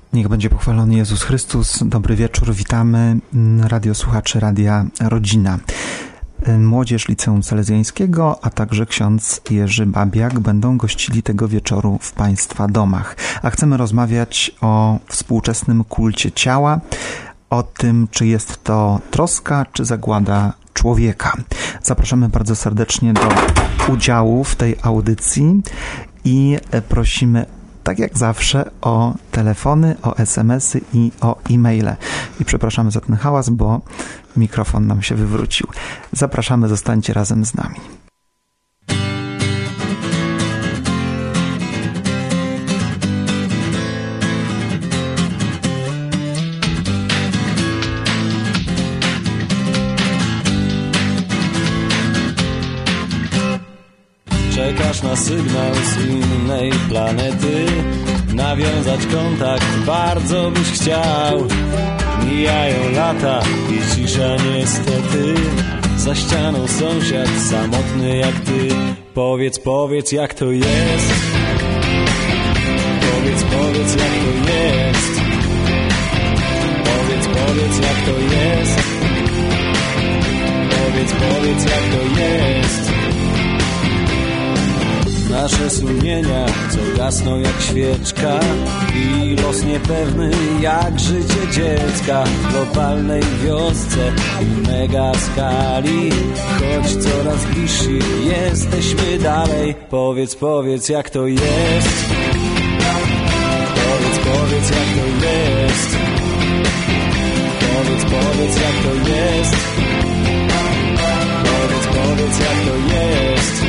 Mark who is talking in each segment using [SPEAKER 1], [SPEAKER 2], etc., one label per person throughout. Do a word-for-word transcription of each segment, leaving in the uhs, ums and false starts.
[SPEAKER 1] Niech będzie pochwalony Jezus Chrystus. Dobry wieczór, witamy radiosłuchaczy Radia Rodzina. Młodzież Liceum Salezjańskiego, a także ksiądz Jerzy Babiak będą gościli tego wieczoru w Państwa domach. A chcemy rozmawiać o współczesnym kulcie ciała, o tym, czy jest to troska, czy zagłada człowieka. Zapraszamy bardzo serdecznie do udziału w tej audycji i prosimy, tak jak zawsze, o telefony, o es em esy i o e-maile. I przepraszamy za ten hałas, bo mikrofon nam się wywrócił. Zapraszamy, zostańcie razem z nami.
[SPEAKER 2] Czekasz na sygnał z innej planety, nawiązać kontakt bardzo byś chciał. Mijają lata i cisza niestety, za ścianą sąsiad samotny jak ty. Powiedz, powiedz jak to jest, powiedz, powiedz jak to jest, powiedz, powiedz jak to jest, powiedz, powiedz jak to jest. Nasze sumienia, co gasną jak świeczka, i los niepewny jak życie dziecka. W globalnej wiosce i mega skali, choć coraz bliżsi jesteśmy dalej. Powiedz, powiedz jak to jest, powiedz, powiedz jak to jest, powiedz, powiedz jak to jest, powiedz, powiedz jak to jest.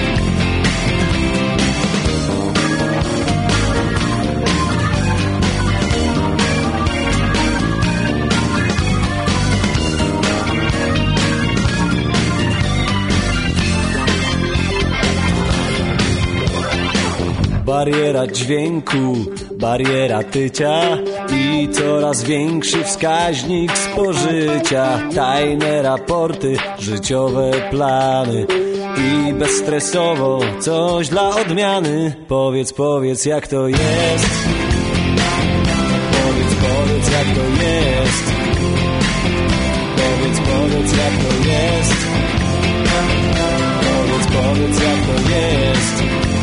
[SPEAKER 2] Bariera dźwięku, bariera tycia i coraz większy wskaźnik spożycia. Tajne raporty, życiowe plany i bezstresowo coś dla odmiany. Powiedz, powiedz jak to jest, powiedz, powiedz jak to jest, powiedz, powiedz jak to jest, powiedz, powiedz jak to jest.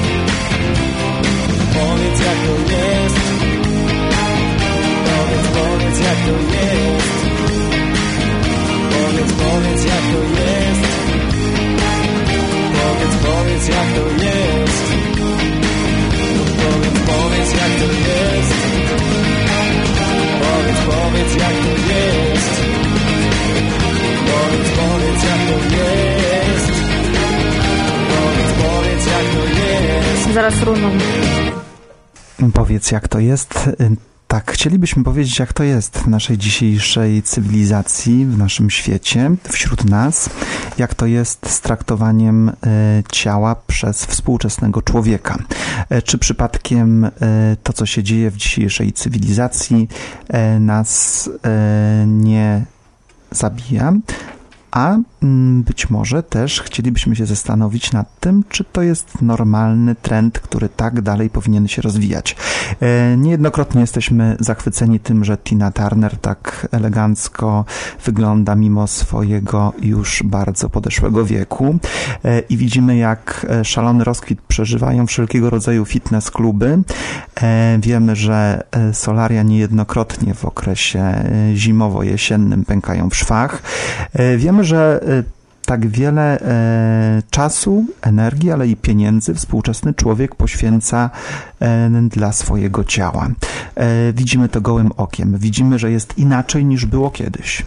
[SPEAKER 2] Powiedz jak to jest, powiedz, powiedz jak to jest, powiedz, powiedz jak to jest, powiedz, powiedz jak to jest, powiedz, powiedz jak to jest, powiedz, powiedz jak to jest, powiedz, powiedz jak to jest, powiedz, powiedz jak to jest.
[SPEAKER 3] Zaraz runą.
[SPEAKER 1] Powiedz jak to jest. Tak, chcielibyśmy powiedzieć jak to jest w naszej dzisiejszej cywilizacji, w naszym świecie, wśród nas, jak to jest z traktowaniem ciała przez współczesnego człowieka. Czy przypadkiem to, co się dzieje w dzisiejszej cywilizacji, nas nie zabija? A być może też chcielibyśmy się zastanowić nad tym, czy to jest normalny trend, który tak dalej powinien się rozwijać. Niejednokrotnie jesteśmy zachwyceni tym, że Tina Turner tak elegancko wygląda mimo swojego już bardzo podeszłego wieku i widzimy, jak szalony rozkwit przeżywają wszelkiego rodzaju fitness kluby. Wiemy, że solaria niejednokrotnie w okresie zimowo-jesiennym pękają w szwach. Wiemy, że tak wiele e, czasu, energii, ale i pieniędzy współczesny człowiek poświęca e, dla swojego ciała. E, widzimy to gołym okiem. Widzimy, że jest inaczej niż było kiedyś.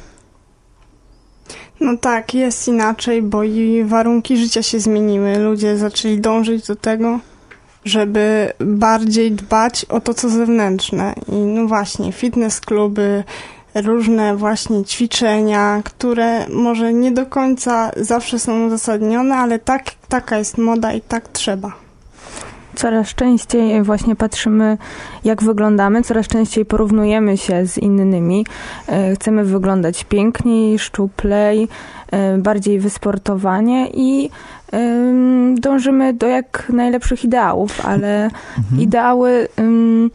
[SPEAKER 3] No tak, jest inaczej, bo i warunki życia się zmieniły. Ludzie zaczęli dążyć do tego, żeby bardziej dbać o to, co zewnętrzne. I no właśnie, fitness kluby, różne właśnie ćwiczenia, które może nie do końca zawsze są uzasadnione, ale tak, taka jest moda i tak trzeba.
[SPEAKER 4] Coraz częściej właśnie patrzymy, jak wyglądamy, coraz częściej porównujemy się z innymi. Chcemy wyglądać piękniej, szczuplej, bardziej wysportowanie i dążymy do jak najlepszych ideałów, ale mhm. ideały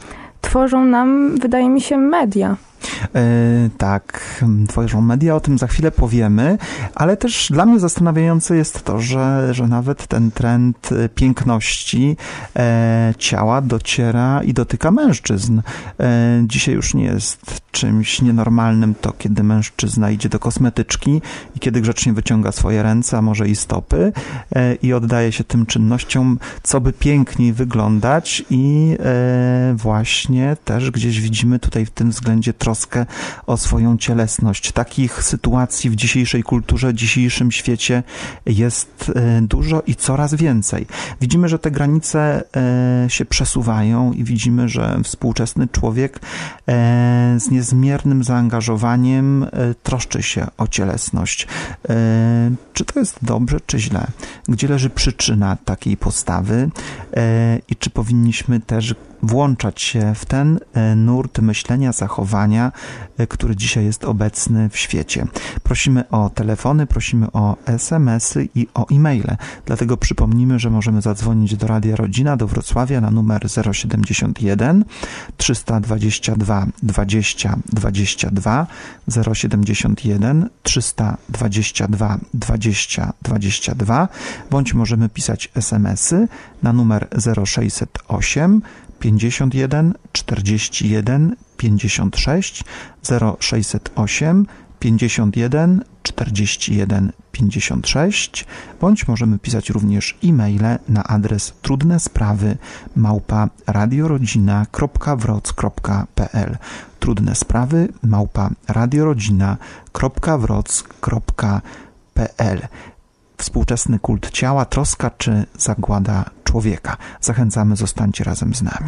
[SPEAKER 4] tworzą nam, wydaje mi się, media.
[SPEAKER 1] Yy, tak, tworzą media, o tym za chwilę powiemy, ale też dla mnie zastanawiające jest to, że, że nawet ten trend piękności e, ciała dociera i dotyka mężczyzn. E, dzisiaj już nie jest czymś nienormalnym to, kiedy mężczyzna idzie do kosmetyczki i kiedy grzecznie wyciąga swoje ręce, a może i stopy e, i oddaje się tym czynnościom, co by piękniej wyglądać i e, właśnie też gdzieś widzimy tutaj w tym względzie troskę o swoją cielesność. Takich sytuacji w dzisiejszej kulturze, w dzisiejszym świecie jest dużo i coraz więcej. Widzimy, że te granice się przesuwają i widzimy, że współczesny człowiek z niezmiernym zaangażowaniem troszczy się o cielesność. Czy to jest dobrze, czy źle? Gdzie leży przyczyna takiej postawy i czy powinniśmy też włączać się w ten nurt myślenia, zachowania, który dzisiaj jest obecny w świecie. Prosimy o telefony, prosimy o es em esy i o e-maile. Dlatego przypomnimy, że możemy zadzwonić do Radia Rodzina, do Wrocławia na numer zero siedemdziesiąt jeden trzysta dwadzieścia dwa dwadzieścia dwadzieścia dwa, zero siedemdziesiąt jeden trzysta dwadzieścia dwa dwadzieścia dwadzieścia dwa, bądź możemy pisać es em esy na numer zero sześćset osiem pięćdziesiąt jeden czterdzieści jeden pięćdziesiąt sześć, zero sześćset osiem pięćdziesiąt jeden czterdzieści jeden pięćdziesiąt sześć, bądź możemy pisać również e-maile na adres trudne sprawy małpa radiorodzina kropka wroc kropka pe el. Trudne sprawy małpa radiorodzina kropka wroc kropka pe el. Współczesny kult ciała, troska czy zagłada człowieka. Zachęcamy, zostańcie razem z nami.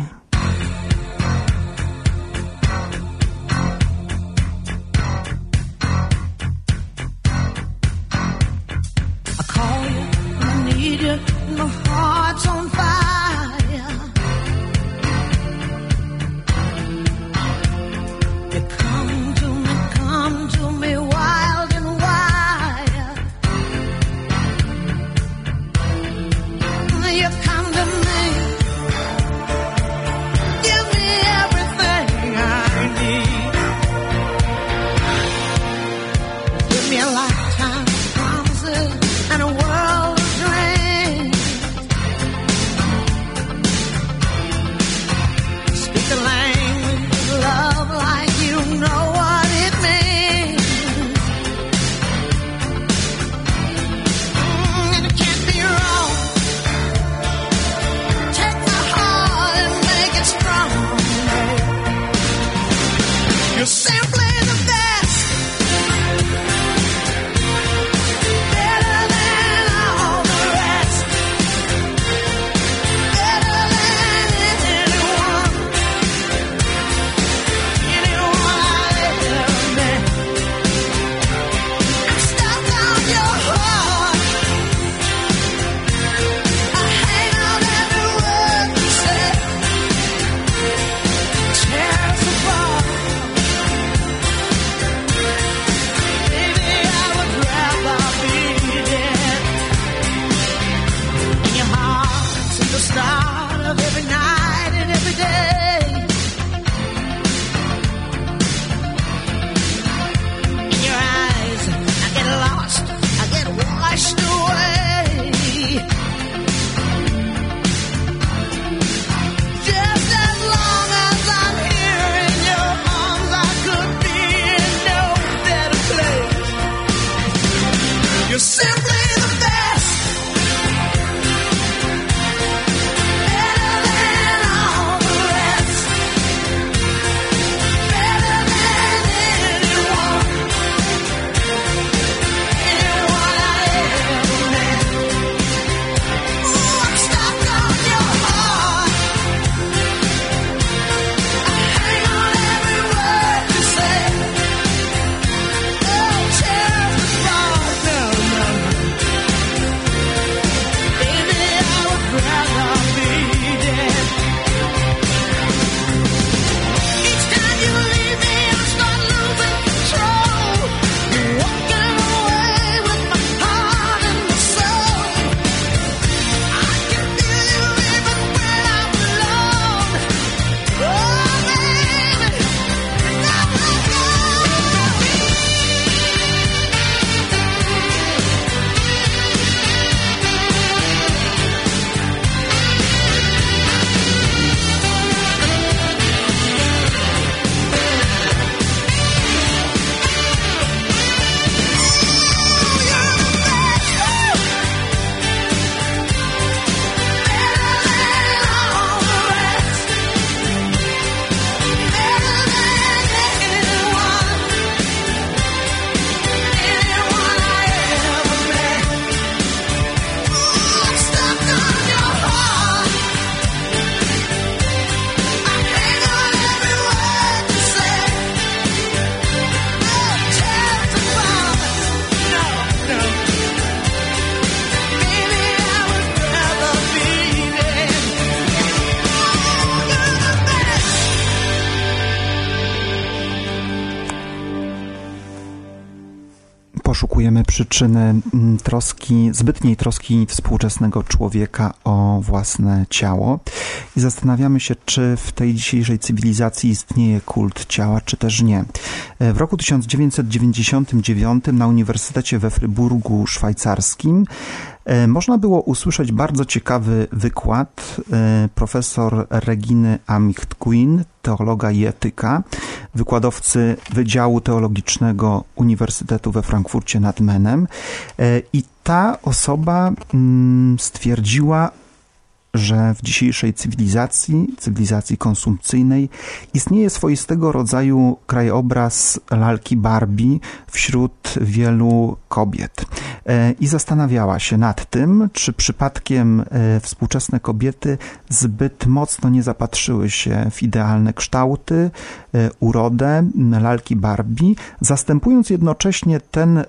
[SPEAKER 1] poszukujemy przyczyny troski, zbytniej troski współczesnego człowieka o własne ciało i zastanawiamy się, czy w tej dzisiejszej cywilizacji istnieje kult ciała, czy też nie. W roku tysiąc dziewięćset dziewięćdziesiątym dziewiątym na Uniwersytecie we Fryburgu szwajcarskim można było usłyszeć bardzo ciekawy wykład profesor Reginy Amicht-Quinn, teologa i etyka, wykładowcy Wydziału Teologicznego Uniwersytetu we Frankfurcie nad Menem. I ta osoba stwierdziła, że w dzisiejszej cywilizacji, cywilizacji konsumpcyjnej, istnieje swoistego rodzaju krajobraz lalki Barbie wśród wielu kobiet. I zastanawiała się nad tym, czy przypadkiem współczesne kobiety zbyt mocno nie zapatrzyły się w idealne kształty, urodę lalki Barbie, zastępując jednocześnie ten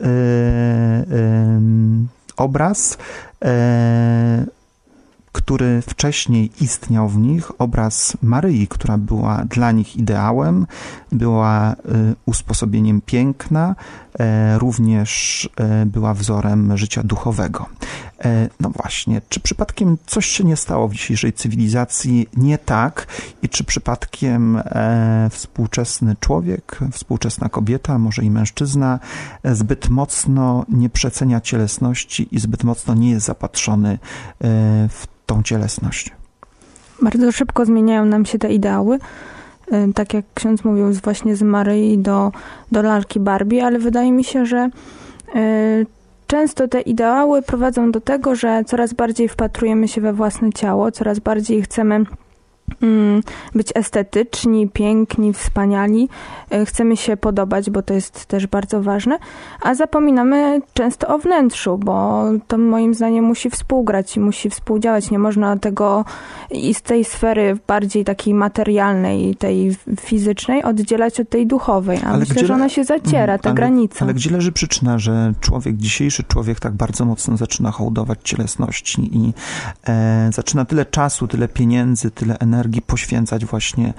[SPEAKER 1] obraz, który wcześniej istniał w nich, obraz Maryi, która była dla nich ideałem, była usposobieniem piękna, również była wzorem życia duchowego. No właśnie, czy przypadkiem coś się nie stało w dzisiejszej cywilizacji nie tak i czy przypadkiem współczesny człowiek, współczesna kobieta, może i mężczyzna zbyt mocno nie przecenia cielesności i zbyt mocno nie jest zapatrzony w tą cielesność?
[SPEAKER 4] Bardzo szybko zmieniają nam się te ideały. Tak jak ksiądz mówił, właśnie z Maryi do, do lalki Barbie, ale wydaje mi się, że y, często te ideały prowadzą do tego, że coraz bardziej wpatrujemy się we własne ciało, coraz bardziej chcemy być estetyczni, piękni, wspaniali. Chcemy się podobać, bo to jest też bardzo ważne, a zapominamy często o wnętrzu, bo to moim zdaniem musi współgrać i musi współdziałać. Nie można tego i z tej sfery bardziej takiej materialnej, tej fizycznej oddzielać od tej duchowej, a ale myślę, że ona się zaciera, ta
[SPEAKER 1] ale,
[SPEAKER 4] granica.
[SPEAKER 1] Ale gdzie leży przyczyna, że człowiek, dzisiejszy człowiek tak bardzo mocno zaczyna hołdować cielesności i e, zaczyna tyle czasu, tyle pieniędzy, tyle energii poświęcać właśnie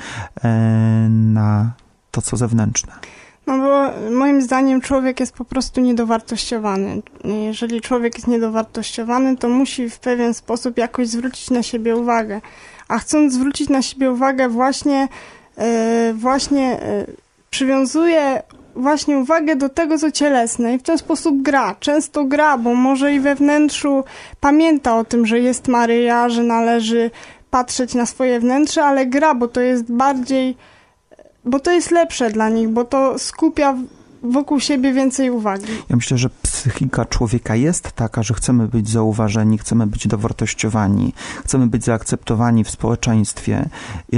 [SPEAKER 1] na to, co zewnętrzne?
[SPEAKER 3] No bo moim zdaniem człowiek jest po prostu niedowartościowany. Jeżeli człowiek jest niedowartościowany, to musi w pewien sposób jakoś zwrócić na siebie uwagę. A chcąc zwrócić na siebie uwagę, właśnie, właśnie przywiązuje właśnie uwagę do tego, co cielesne i w ten sposób gra. Często gra, bo może i we wnętrzu pamięta o tym, że jest Maryja, że należy patrzeć na swoje wnętrze, ale gra, bo to jest bardziej, bo to jest lepsze dla nich, bo to skupia wokół siebie więcej uwagi.
[SPEAKER 1] Ja myślę, że psychika człowieka jest taka, że chcemy być zauważeni, chcemy być dowartościowani, chcemy być zaakceptowani w społeczeństwie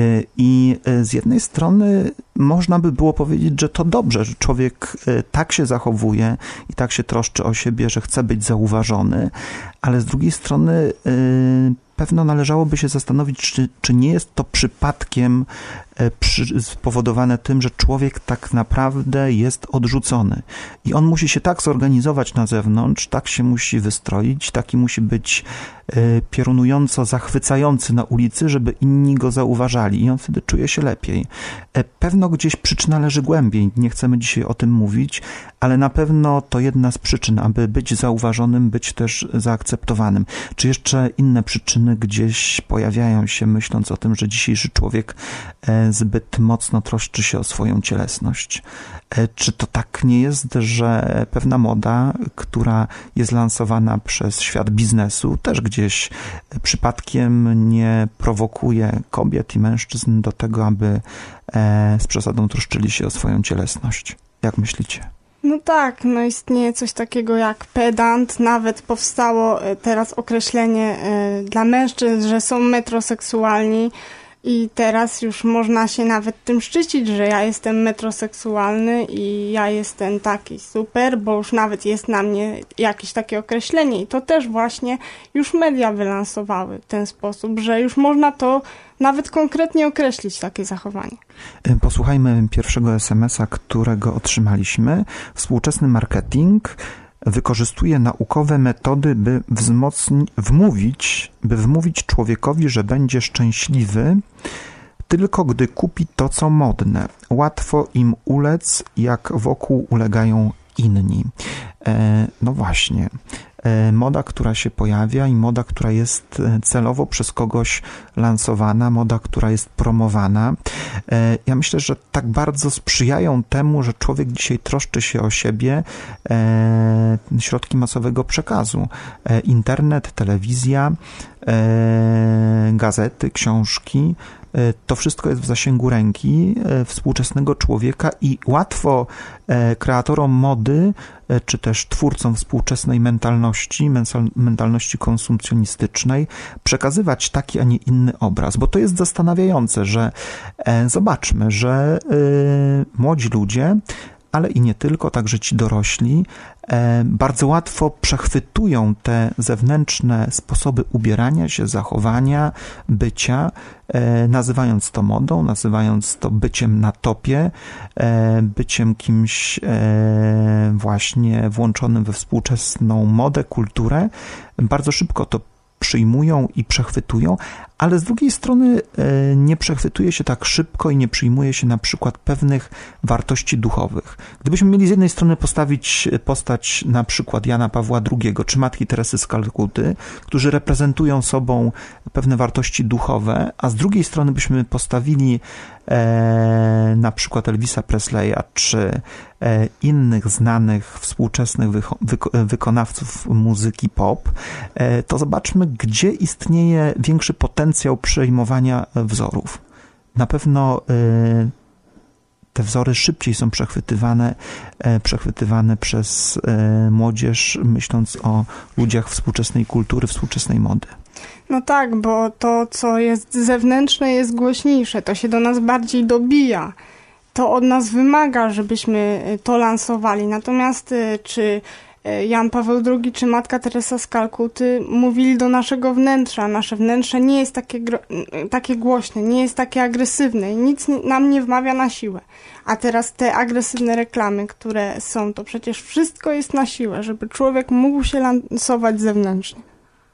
[SPEAKER 1] i z jednej strony można by było powiedzieć, że to dobrze, że człowiek tak się zachowuje i tak się troszczy o siebie, że chce być zauważony, ale z drugiej strony pewno należałoby się zastanowić, czy, czy nie jest to przypadkiem przy, spowodowane tym, że człowiek tak naprawdę jest odrzucony. I on musi się tak zorganizować na zewnątrz, tak się musi wystroić, taki musi być piorunująco zachwycający na ulicy, żeby inni go zauważali i on wtedy czuje się lepiej. Pewno gdzieś przyczyna leży głębiej, nie chcemy dzisiaj o tym mówić, ale na pewno to jedna z przyczyn, aby być zauważonym, być też zaakceptowanym. Czy jeszcze inne przyczyny gdzieś pojawiają się, myśląc o tym, że dzisiejszy człowiek zbyt mocno troszczy się o swoją cielesność? Czy to tak nie jest, że pewna moda, która jest lansowana przez świat biznesu, też gdzieś przypadkiem nie prowokuje kobiet i mężczyzn do tego, aby z przesadą troszczyli się o swoją cielesność? Jak myślicie?
[SPEAKER 3] No tak, no istnieje coś takiego jak pedant, nawet powstało teraz określenie dla mężczyzn, że są metroseksualni i teraz już można się nawet tym szczycić, że ja jestem metroseksualny i ja jestem taki super, bo już nawet jest na mnie jakieś takie określenie i to też właśnie już media wylansowały w ten sposób, że już można to nawet konkretnie określić, takie zachowanie.
[SPEAKER 1] Posłuchajmy pierwszego es em es a, którego otrzymaliśmy. Współczesny marketing wykorzystuje naukowe metody, by wzmocnić, wmówić, by wmówić człowiekowi, że będzie szczęśliwy, tylko gdy kupi to, co modne. Łatwo im ulec, jak wokół ulegają inni. No właśnie, moda, która się pojawia i moda, która jest celowo przez kogoś lansowana, moda, która jest promowana. Ja myślę, że tak bardzo sprzyjają temu, że człowiek dzisiaj troszczy się o siebie, środki masowego przekazu. Internet, telewizja, gazety, książki. To wszystko jest w zasięgu ręki współczesnego człowieka i łatwo kreatorom mody, czy też twórcom współczesnej mentalności, mentalności konsumpcjonistycznej, przekazywać taki, a nie inny obraz. Bo to jest zastanawiające, że zobaczmy, że młodzi ludzie, ale i nie tylko, także ci dorośli, bardzo łatwo przechwytują te zewnętrzne sposoby ubierania się, zachowania, bycia, nazywając to modą, nazywając to byciem na topie, byciem kimś właśnie włączonym we współczesną modę, kulturę. Bardzo szybko to przyjmują i przechwytują, ale z drugiej strony nie przechwytuje się tak szybko i nie przyjmuje się na przykład pewnych wartości duchowych. Gdybyśmy mieli z jednej strony postawić postać na przykład Jana Pawła drugiego czy Matki Teresy z Kalkuty, którzy reprezentują sobą pewne wartości duchowe, a z drugiej strony byśmy postawili e, na przykład Elvisa Presleya czy e, innych znanych współczesnych wyko- wyko- wykonawców muzyki pop, e, to zobaczmy, gdzie istnieje większy potencjał przejmowania wzorów. Na pewno y, te wzory szybciej są przechwytywane, y, przechwytywane przez y, młodzież, myśląc o ludziach współczesnej kultury, współczesnej mody.
[SPEAKER 3] No tak, bo to, co jest zewnętrzne, jest głośniejsze, to się do nas bardziej dobija. To od nas wymaga, żebyśmy to lansowali. Natomiast y, czy Jan Paweł drugi czy Matka Teresa z Kalkuty mówili do naszego wnętrza. Nasze wnętrze nie jest takie, takie głośne, nie jest takie agresywne i nic nam nie wmawia na siłę. A teraz te agresywne reklamy, które są, to przecież wszystko jest na siłę, żeby człowiek mógł się lansować zewnętrznie.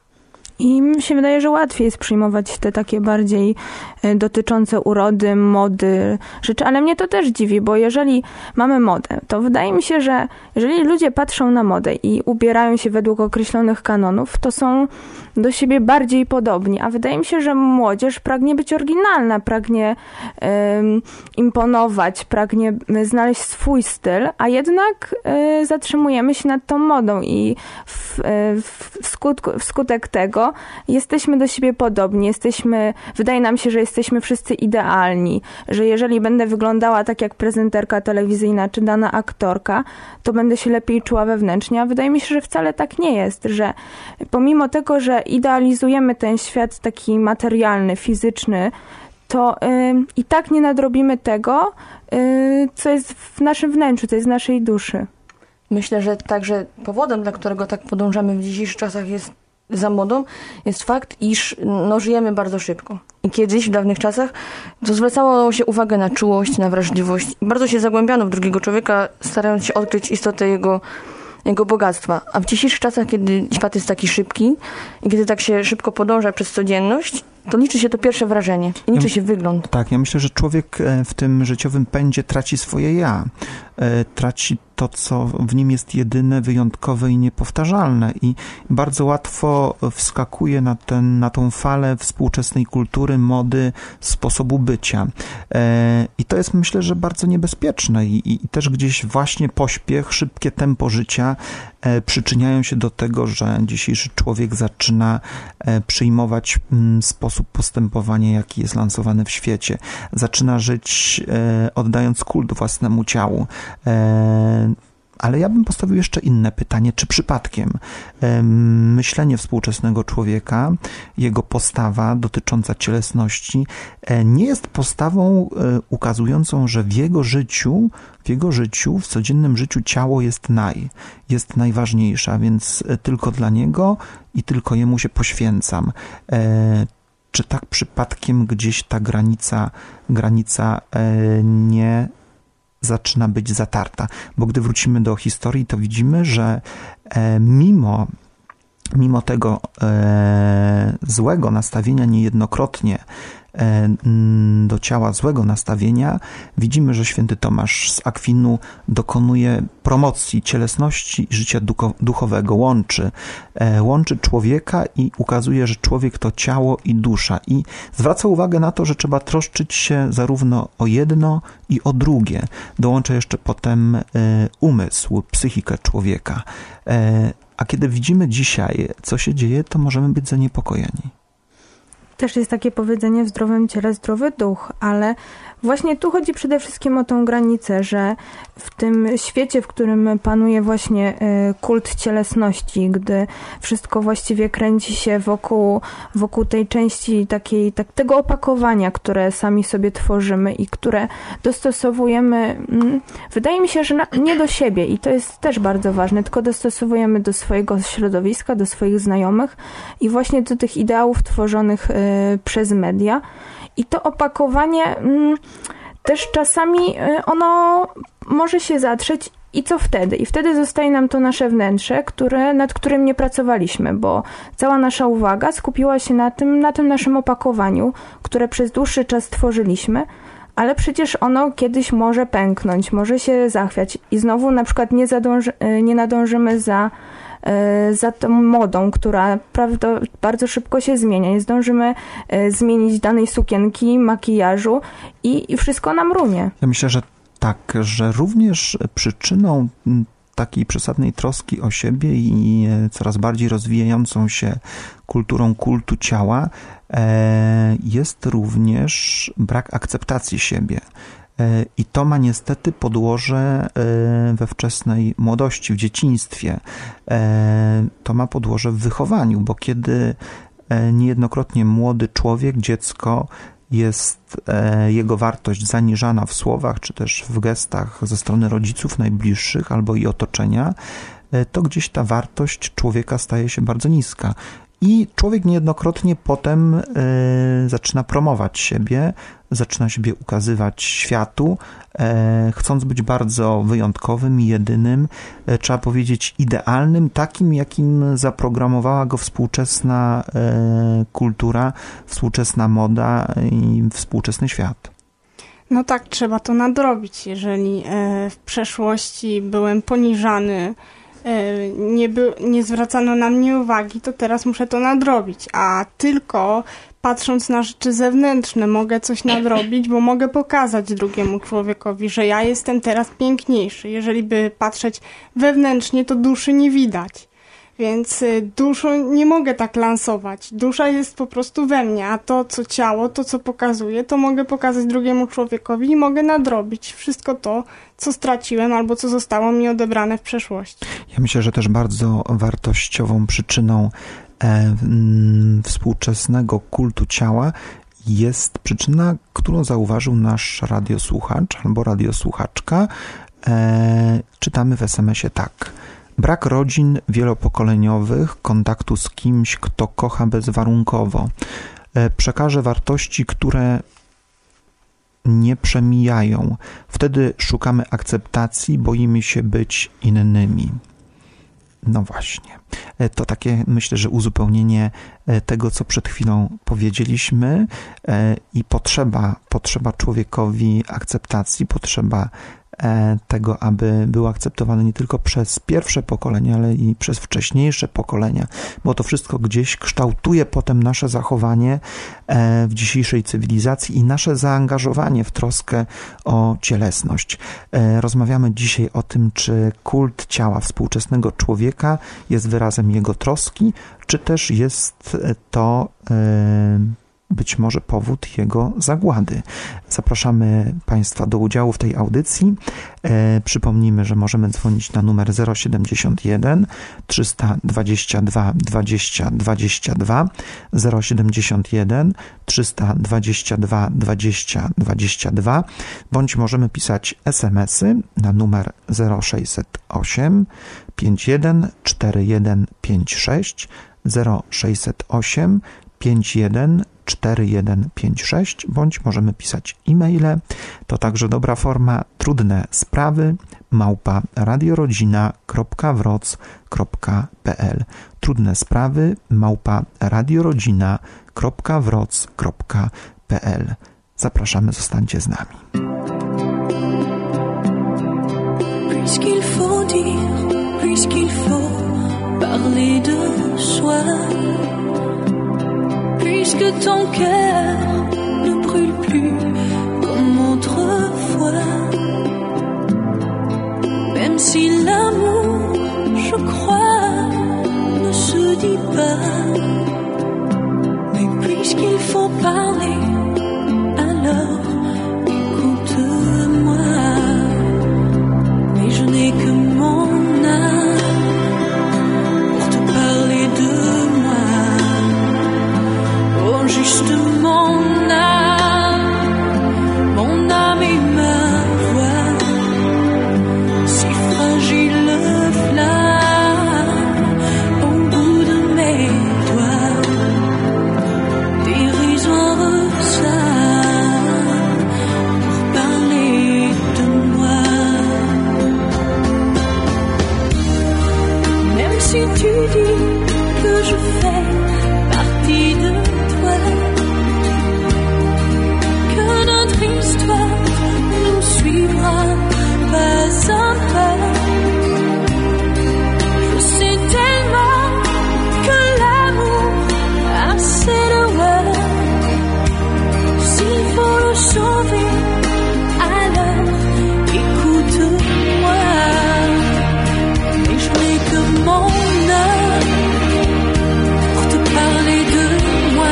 [SPEAKER 4] I mi się wydaje, że łatwiej jest przyjmować te takie bardziej dotyczące urody, mody rzeczy, ale mnie to też dziwi, bo jeżeli mamy modę, to wydaje mi się, że jeżeli ludzie patrzą na modę i ubierają się według określonych kanonów, to są do siebie bardziej podobni, a wydaje mi się, że młodzież pragnie być oryginalna, pragnie um, imponować, pragnie znaleźć swój styl, a jednak y, zatrzymujemy się nad tą modą i w, w, w skutku, wskutek tego jesteśmy do siebie podobni, jesteśmy, wydaje nam się, że jesteśmy wszyscy idealni, że jeżeli będę wyglądała tak jak prezenterka telewizyjna czy dana aktorka, to będę się lepiej czuła wewnętrznie, a wydaje mi się, że wcale tak nie jest, że pomimo tego, że idealizujemy ten świat taki materialny, fizyczny, to yy, i tak nie nadrobimy tego, yy, co jest w naszym wnętrzu, co jest w naszej duszy.
[SPEAKER 5] Myślę, że także powodem, dla którego tak podążamy w dzisiejszych czasach jest za modą, jest fakt, iż no, żyjemy bardzo szybko. I kiedyś, w dawnych czasach, to zwracało się uwagę na czułość, na wrażliwość. Bardzo się zagłębiano w drugiego człowieka, starając się odkryć istotę jego, jego bogactwa. A w dzisiejszych czasach, kiedy świat jest taki szybki i kiedy tak się szybko podąża przez codzienność, to liczy się to pierwsze wrażenie i liczy
[SPEAKER 1] ja,
[SPEAKER 5] się wygląd.
[SPEAKER 1] Tak, ja myślę, że człowiek w tym życiowym pędzie traci swoje ja. Traci to, co w nim jest jedyne, wyjątkowe i niepowtarzalne i bardzo łatwo wskakuje na, ten, na tą falę współczesnej kultury, mody, sposobu bycia. I to jest, myślę, że bardzo niebezpieczne i, i też gdzieś właśnie pośpiech, szybkie tempo życia przyczyniają się do tego, że dzisiejszy człowiek zaczyna przyjmować sposób postępowania, jaki jest lansowany w świecie. Zaczyna żyć oddając kult własnemu ciału. Ale ja bym postawił jeszcze inne pytanie, czy przypadkiem myślenie współczesnego człowieka, jego postawa dotycząca cielesności nie jest postawą ukazującą, że w jego życiu, w jego życiu, w codziennym życiu ciało jest naj, jest najważniejsza, więc tylko dla niego i tylko jemu się poświęcam. Czy tak przypadkiem gdzieś ta granica, granica nie zaczyna być zatarta, bo gdy wrócimy do historii, to widzimy, że e, mimo, mimo tego e, złego nastawienia niejednokrotnie do ciała złego nastawienia, widzimy, że święty Tomasz z Akwinu dokonuje promocji cielesności i życia duchowego, łączy, łączy człowieka i ukazuje, że człowiek to ciało i dusza i zwraca uwagę na to, że trzeba troszczyć się zarówno o jedno i o drugie. Dołącza jeszcze potem umysł, psychikę człowieka. A kiedy widzimy dzisiaj, co się dzieje, to możemy być zaniepokojeni.
[SPEAKER 4] Też jest takie powiedzenie: w zdrowym ciele zdrowy duch, ale właśnie tu chodzi przede wszystkim o tą granicę, że w tym świecie, w którym panuje właśnie kult cielesności, gdy wszystko właściwie kręci się wokół, wokół tej części takiej, tak, tego opakowania, które sami sobie tworzymy i które dostosowujemy, wydaje mi się, że na, nie do siebie i to jest też bardzo ważne, tylko dostosowujemy do swojego środowiska, do swoich znajomych i właśnie do tych ideałów tworzonych przez media. I to opakowanie mm, też czasami y, ono może się zatrzeć i co wtedy? I wtedy zostaje nam to nasze wnętrze, które, nad którym nie pracowaliśmy, bo cała nasza uwaga skupiła się na tym, na tym naszym opakowaniu, które przez dłuższy czas tworzyliśmy, ale przecież ono kiedyś może pęknąć, może się zachwiać i znowu na przykład nie, zadąży, nie nadążymy za za tą modą, która prawda, bardzo szybko się zmienia. Nie zdążymy zmienić danej sukienki, makijażu i, i wszystko nam runie.
[SPEAKER 1] Ja myślę, że tak, że również przyczyną takiej przesadnej troski o siebie i coraz bardziej rozwijającą się kulturą kultu ciała jest również brak akceptacji siebie. I to ma niestety podłoże we wczesnej młodości, w dzieciństwie. To ma podłoże w wychowaniu, bo kiedy niejednokrotnie młody człowiek, dziecko, jest jego wartość zaniżana w słowach, czy też w gestach ze strony rodziców najbliższych albo i otoczenia, to gdzieś ta wartość człowieka staje się bardzo niska. I człowiek niejednokrotnie potem y, zaczyna promować siebie, zaczyna siebie ukazywać światu, y, chcąc być bardzo wyjątkowym i jedynym, y, trzeba powiedzieć idealnym, takim jakim zaprogramowała go współczesna y, kultura, współczesna moda i współczesny świat.
[SPEAKER 3] No tak, trzeba to nadrobić. Jeżeli y, w przeszłości byłem poniżany, Nie, by, nie zwracano na mnie uwagi, to teraz muszę to nadrobić, a tylko patrząc na rzeczy zewnętrzne mogę coś nadrobić, bo mogę pokazać drugiemu człowiekowi, że ja jestem teraz piękniejszy. Jeżeli by patrzeć wewnętrznie, to duszy nie widać, więc duszą nie mogę tak lansować. Dusza jest po prostu we mnie, a to, co ciało, to, co pokazuje, to mogę pokazać drugiemu człowiekowi i mogę nadrobić wszystko to, co straciłem albo co zostało mi odebrane w przeszłości.
[SPEAKER 1] Ja myślę, że też bardzo wartościową przyczyną e, m, współczesnego kultu ciała jest przyczyna, którą zauważył nasz radiosłuchacz albo radiosłuchaczka. E, czytamy w es em esie tak. Brak rodzin wielopokoleniowych, kontaktu z kimś, kto kocha bezwarunkowo. E, przekaże wartości, które nie przemijają. Wtedy szukamy akceptacji, boimy się być innymi. No właśnie. To takie, myślę, że uzupełnienie tego, co przed chwilą powiedzieliśmy i potrzeba, potrzeba człowiekowi akceptacji, potrzeba tego, aby był akceptowany nie tylko przez pierwsze pokolenie, ale i przez wcześniejsze pokolenia, bo to wszystko gdzieś kształtuje potem nasze zachowanie w dzisiejszej cywilizacji i nasze zaangażowanie w troskę o cielesność. Rozmawiamy dzisiaj o tym, czy kult ciała współczesnego człowieka jest wyrazem jego troski, czy też jest to być może powód jego zagłady. Zapraszamy Państwa do udziału w tej audycji. E, przypomnijmy, że możemy dzwonić na numer zero siedemdziesiąt jeden trzysta dwadzieścia dwa dwadzieścia dwadzieścia dwa, zero siedemdziesiąt jeden trzysta dwadzieścia dwa dwadzieścia dwadzieścia dwa, bądź możemy pisać es em esy na numer zero sześćset osiem pięć jeden cztery jeden pięć sześć, zero sześćset osiem pięć jeden cztery jeden pięć sześć, bądź możemy pisać e-maile. To także dobra forma. Trudne sprawy małpa radiorodzina kropka wroc kropka pe el. Trudne sprawy małpa radiorodzina kropka wroc kropka p l. Zapraszamy, zostańcie z nami.
[SPEAKER 6] Puisqu'il faut dire, puisqu'il faut parler de soi, puisque ton cœur ne brûle plus comme autrefois, même si l'amour, je crois, ne se dit pas, mais puisqu'il faut parler, alors écoute-moi. Mais je n'ai que mon âme pour te parler de moi. Oh, juste mon âme, mon âme et ma voix, si fragile flamme au bout de mes doigts, dérisoire ça pour parler de moi. Même si tu dis que je fais partie de toi, que notre histoire nous suivra pas à pas, je sais tellement que l'amour a ses devoirs. S'il faut le sauver, alors écoute-moi. Mais je n'ai que mon âme pour te parler de moi.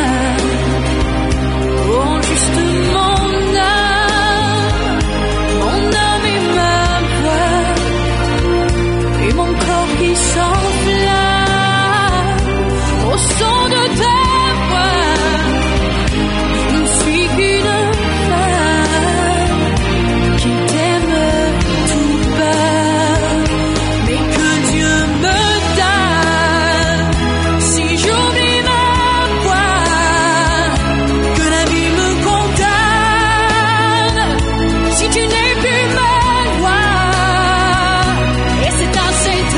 [SPEAKER 6] Oh, juste mon âme, mon âme et ma voix, et mon corps qui s'enflamme au son de ta voix. Je ne suis qu'une femme qui t'aime tout bas, mais que Dieu me donne si j'oublie ma voix, que la vie me condamne si tu n'es plus ma loi. Et c'est à cette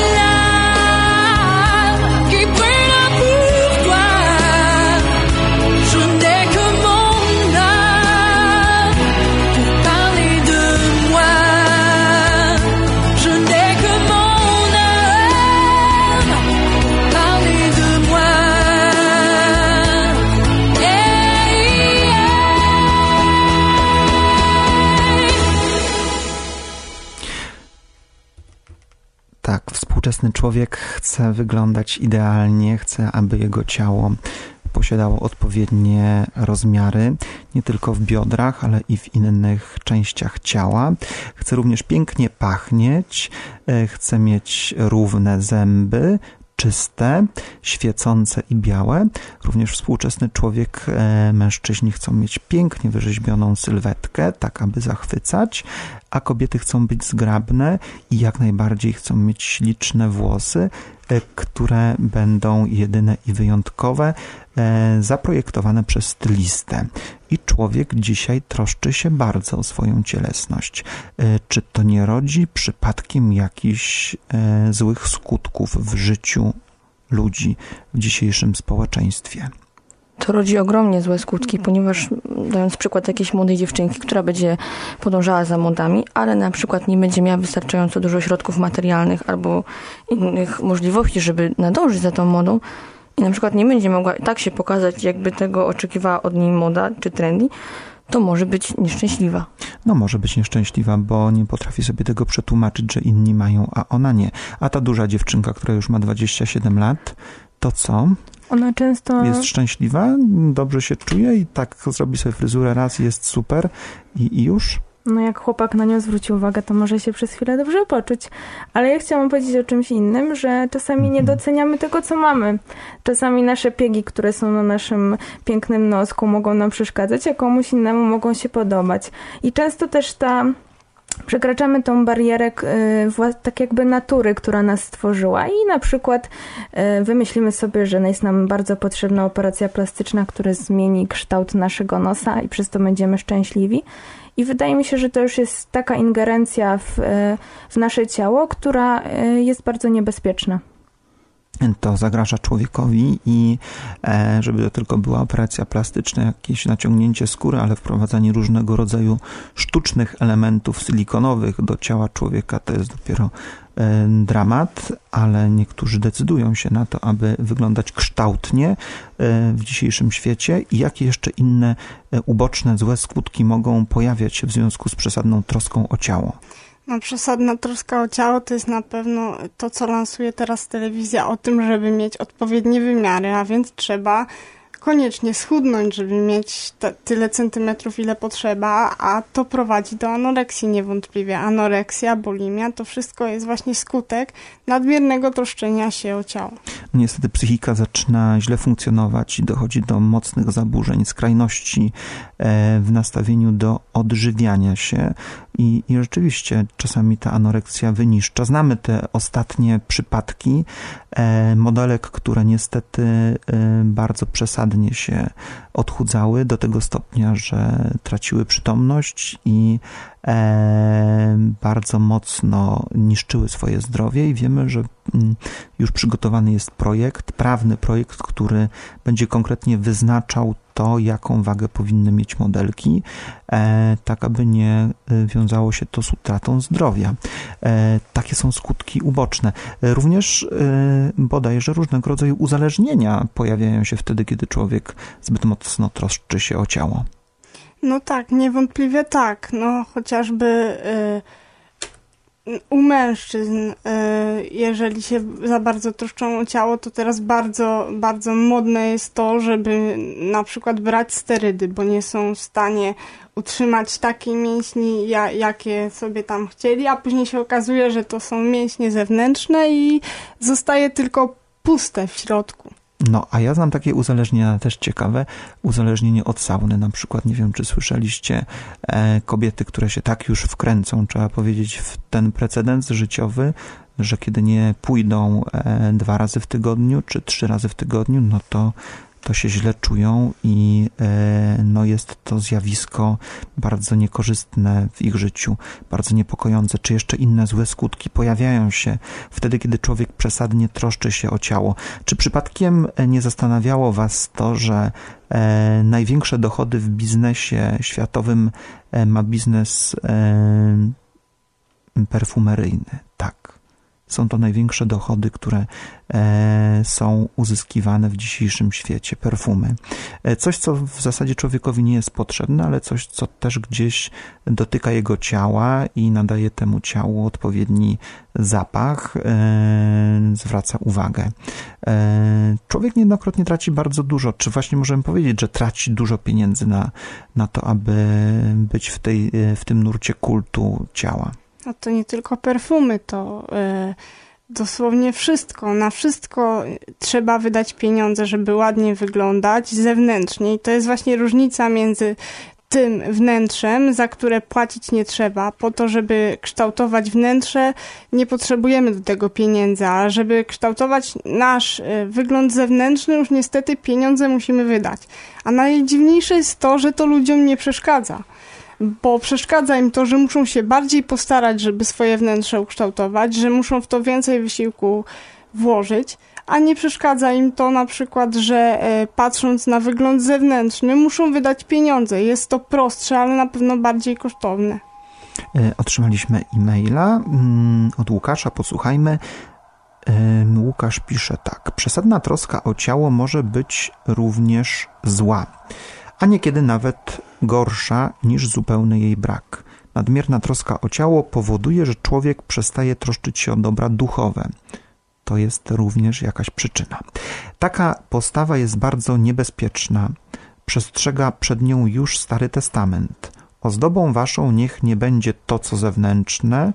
[SPEAKER 6] flamme qui brûle pour toi. Je n'ai que mon âme pour parler de moi. Je n'ai que mon âme pour parler de moi.
[SPEAKER 1] Tak, współczesny człowiek chce wyglądać idealnie, chce, aby jego ciało posiadało odpowiednie rozmiary, nie tylko w biodrach, ale i w innych częściach ciała. Chce również pięknie pachnieć, e, chce mieć równe zęby, czyste, świecące i białe. Również współczesny człowiek, e, mężczyźni chcą mieć pięknie wyrzeźbioną sylwetkę, tak aby zachwycać, a kobiety chcą być zgrabne i jak najbardziej chcą mieć śliczne włosy, e, które będą jedyne i wyjątkowe, e, zaprojektowane przez stylistę. I człowiek dzisiaj troszczy się bardzo o swoją cielesność. E, czy to nie rodzi przypadkiem jakichś e, złych skutków w życiu ludzi w dzisiejszym społeczeństwie?
[SPEAKER 5] To rodzi ogromnie złe skutki, ponieważ dając przykład jakiejś młodej dziewczynki, która będzie podążała za modami, ale na przykład nie będzie miała wystarczająco dużo środków materialnych albo innych możliwości, żeby nadążyć za tą modą i na przykład nie będzie mogła tak się pokazać, jakby tego oczekiwała od niej moda czy trendy, to może być nieszczęśliwa.
[SPEAKER 1] No może być nieszczęśliwa, bo nie potrafi sobie tego przetłumaczyć, że inni mają, a ona nie. A ta duża dziewczynka, która już ma dwadzieścia siedem lat, to co?
[SPEAKER 4] Ona często...
[SPEAKER 1] Jest szczęśliwa, dobrze się czuje i tak zrobi sobie fryzurę raz, jest super i, i już?
[SPEAKER 4] No jak chłopak na nią zwróci uwagę, to może się przez chwilę dobrze poczuć. Ale ja chciałam powiedzieć o czymś innym, że czasami nie doceniamy tego, co mamy. Czasami nasze piegi, które są na naszym pięknym nosku, mogą nam przeszkadzać, a komuś innemu mogą się podobać. I często też ta... Przekraczamy tą barierę tak jakby natury, która nas stworzyła i na przykład wymyślimy sobie, że jest nam bardzo potrzebna operacja plastyczna, która zmieni kształt naszego nosa i przez to będziemy szczęśliwi. I wydaje mi się, że to już jest taka ingerencja w, w nasze ciało, która jest bardzo niebezpieczna.
[SPEAKER 1] to zagraża człowiekowi i e, żeby to tylko była operacja plastyczna, jakieś naciągnięcie skóry, ale wprowadzanie różnego rodzaju sztucznych elementów silikonowych do ciała człowieka to jest dopiero e, dramat, ale niektórzy decydują się na to, aby wyglądać kształtnie e, w dzisiejszym świecie i jakie jeszcze inne e, uboczne, złe skutki mogą pojawiać się w związku z przesadną troską o ciało.
[SPEAKER 3] No, przesadna troska o ciało to jest na pewno to, co lansuje teraz telewizja o tym, żeby mieć odpowiednie wymiary, a więc trzeba koniecznie schudnąć, żeby mieć te, tyle centymetrów, ile potrzeba, a to prowadzi do anoreksji niewątpliwie. Anoreksja, bulimia, to wszystko jest właśnie skutek nadmiernego troszczenia się o ciało.
[SPEAKER 1] Niestety psychika zaczyna źle funkcjonować i dochodzi do mocnych zaburzeń, skrajności w nastawieniu do odżywiania się i, i rzeczywiście czasami ta anoreksja wyniszcza. Znamy te ostatnie przypadki modelek, które niestety bardzo przesadnie się odchudzały do tego stopnia, że traciły przytomność i e, bardzo mocno niszczyły swoje zdrowie i wiemy, że mm, już przygotowany jest projekt, prawny projekt, który będzie konkretnie wyznaczał to, jaką wagę powinny mieć modelki, e, tak aby nie wiązało się to z utratą zdrowia. E, takie są skutki uboczne. E, również e, bodajże różnego rodzaju uzależnienia pojawiają się wtedy, kiedy człowiek zbyt mocno troszczy się o ciało.
[SPEAKER 3] No tak, niewątpliwie tak. No chociażby y, u mężczyzn, y, jeżeli się za bardzo troszczą o ciało, to teraz bardzo, bardzo modne jest to, żeby na przykład brać sterydy, bo nie są w stanie utrzymać takiej mięśni, ja, jakie sobie tam chcieli, a później się okazuje, że to są mięśnie zewnętrzne i zostaje tylko puste w środku.
[SPEAKER 1] No, a ja znam takie uzależnienia też ciekawe, uzależnienie od sauny, na przykład, nie wiem, czy słyszeliście, e, kobiety, które się tak już wkręcą, trzeba powiedzieć, w ten precedens życiowy, że kiedy nie pójdą e, dwa razy w tygodniu, czy trzy razy w tygodniu, no to to się źle czują i e, no jest to zjawisko bardzo niekorzystne w ich życiu, bardzo niepokojące. Czy jeszcze inne złe skutki pojawiają się wtedy, kiedy człowiek przesadnie troszczy się o ciało? Czy przypadkiem nie zastanawiało was to, że e, największe dochody w biznesie światowym e, ma biznes e, perfumeryjny? Tak. Są to największe dochody, które e, są uzyskiwane w dzisiejszym świecie, perfumy. E, coś, co w zasadzie człowiekowi nie jest potrzebne, ale coś, co też gdzieś dotyka jego ciała i nadaje temu ciału odpowiedni zapach, e, zwraca uwagę. E, człowiek niejednokrotnie traci bardzo dużo, czy właśnie możemy powiedzieć, że traci dużo pieniędzy na, na to, aby być w, tej, w tym nurcie kultu ciała.
[SPEAKER 3] A to nie tylko perfumy, to y, dosłownie wszystko. Na wszystko trzeba wydać pieniądze, żeby ładnie wyglądać zewnętrznie. I to jest właśnie różnica między tym wnętrzem, za które płacić nie trzeba. Po to, żeby kształtować wnętrze, nie potrzebujemy do tego pieniędzy, a żeby kształtować nasz y, wygląd zewnętrzny, już niestety pieniądze musimy wydać. A najdziwniejsze jest to, że to ludziom nie przeszkadza. Bo przeszkadza im to, że muszą się bardziej postarać, żeby swoje wnętrze ukształtować, że muszą w to więcej wysiłku włożyć, a nie przeszkadza im to na przykład, że e, patrząc na wygląd zewnętrzny muszą wydać pieniądze. Jest to prostsze, ale na pewno bardziej kosztowne.
[SPEAKER 1] Otrzymaliśmy e-maila od Łukasza, posłuchajmy. Łukasz pisze tak. Przesadna troska o ciało może być również zła, a niekiedy nawet gorsza niż zupełny jej brak. Nadmierna troska o ciało powoduje, że człowiek przestaje troszczyć się o dobra duchowe. To jest również jakaś przyczyna. Taka postawa jest bardzo niebezpieczna. Przestrzega przed nią już Stary Testament. Ozdobą waszą niech nie będzie to, co zewnętrzne,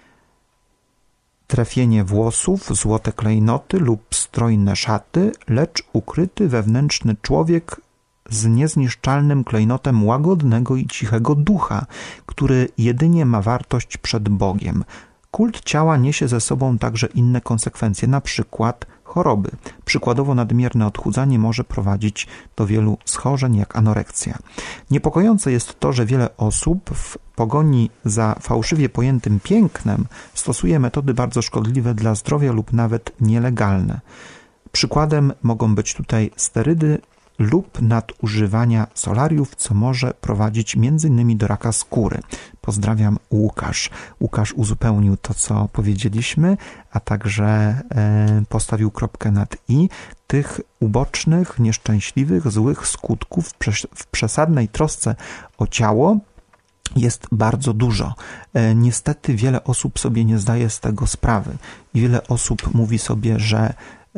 [SPEAKER 1] trafienie włosów, złote klejnoty lub strojne szaty, lecz ukryty wewnętrzny człowiek z niezniszczalnym klejnotem łagodnego i cichego ducha, który jedynie ma wartość przed Bogiem. Kult ciała niesie ze sobą także inne konsekwencje, na przykład choroby. Przykładowo nadmierne odchudzanie może prowadzić do wielu schorzeń, jak anorekcja. Niepokojące jest to, że wiele osób w pogoni za fałszywie pojętym pięknem stosuje metody bardzo szkodliwe dla zdrowia lub nawet nielegalne. Przykładem mogą być tutaj sterydy lub nadużywania solariów, co może prowadzić między innymi do raka skóry. Pozdrawiam, Łukasz. Łukasz uzupełnił to, co powiedzieliśmy, a także e, postawił kropkę nad i tych ubocznych, nieszczęśliwych, złych skutków w przesadnej trosce o ciało jest bardzo dużo. E, niestety wiele osób sobie nie zdaje z tego sprawy i wiele osób mówi sobie, że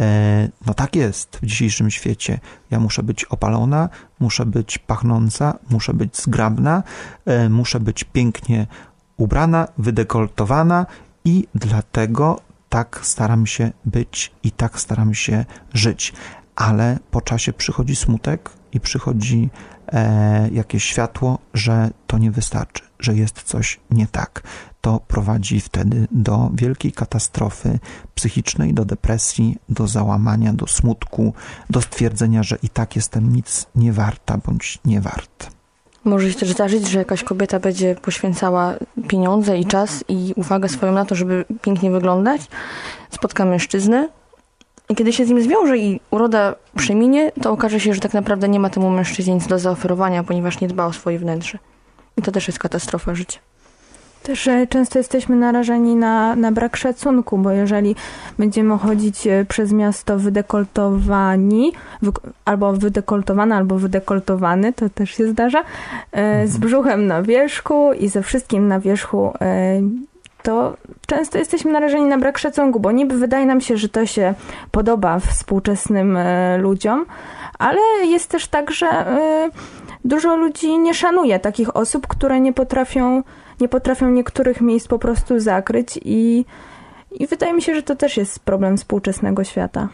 [SPEAKER 1] no tak jest w dzisiejszym świecie. Ja muszę być opalona, muszę być pachnąca, muszę być zgrabna, muszę być pięknie ubrana, wydekoltowana i dlatego tak staram się być i tak staram się żyć. Ale po czasie przychodzi smutek i przychodzi e, jakieś światło, że to nie wystarczy, że jest coś nie tak. To prowadzi wtedy do wielkiej katastrofy psychicznej, do depresji, do załamania, do smutku, do stwierdzenia, że i tak jestem nic nie warta bądź nie wart.
[SPEAKER 5] Może się też zdarzyć, że jakaś kobieta będzie poświęcała pieniądze i czas i uwagę swoją na to, żeby pięknie wyglądać. Spotka mężczyznę i kiedy się z nim zwiąże i uroda przeminie, to okaże się, że tak naprawdę nie ma temu mężczyźnie nic do zaoferowania, ponieważ nie dba o swoje wnętrze. I to też jest katastrofa życia.
[SPEAKER 4] Też często jesteśmy narażeni na, na brak szacunku, bo jeżeli będziemy chodzić przez miasto wydekoltowani, wy, albo wydekoltowana, albo wydekoltowany, to też się zdarza, e, z brzuchem na wierzchu i ze wszystkim na wierzchu, e, to często jesteśmy narażeni na brak szacunku, bo niby wydaje nam się, że to się podoba współczesnym e, ludziom, ale jest też tak, że e, dużo ludzi nie szanuje takich osób, które nie potrafią nie potrafią niektórych miejsc po prostu zakryć i, i wydaje mi się, że to też jest problem współczesnego świata.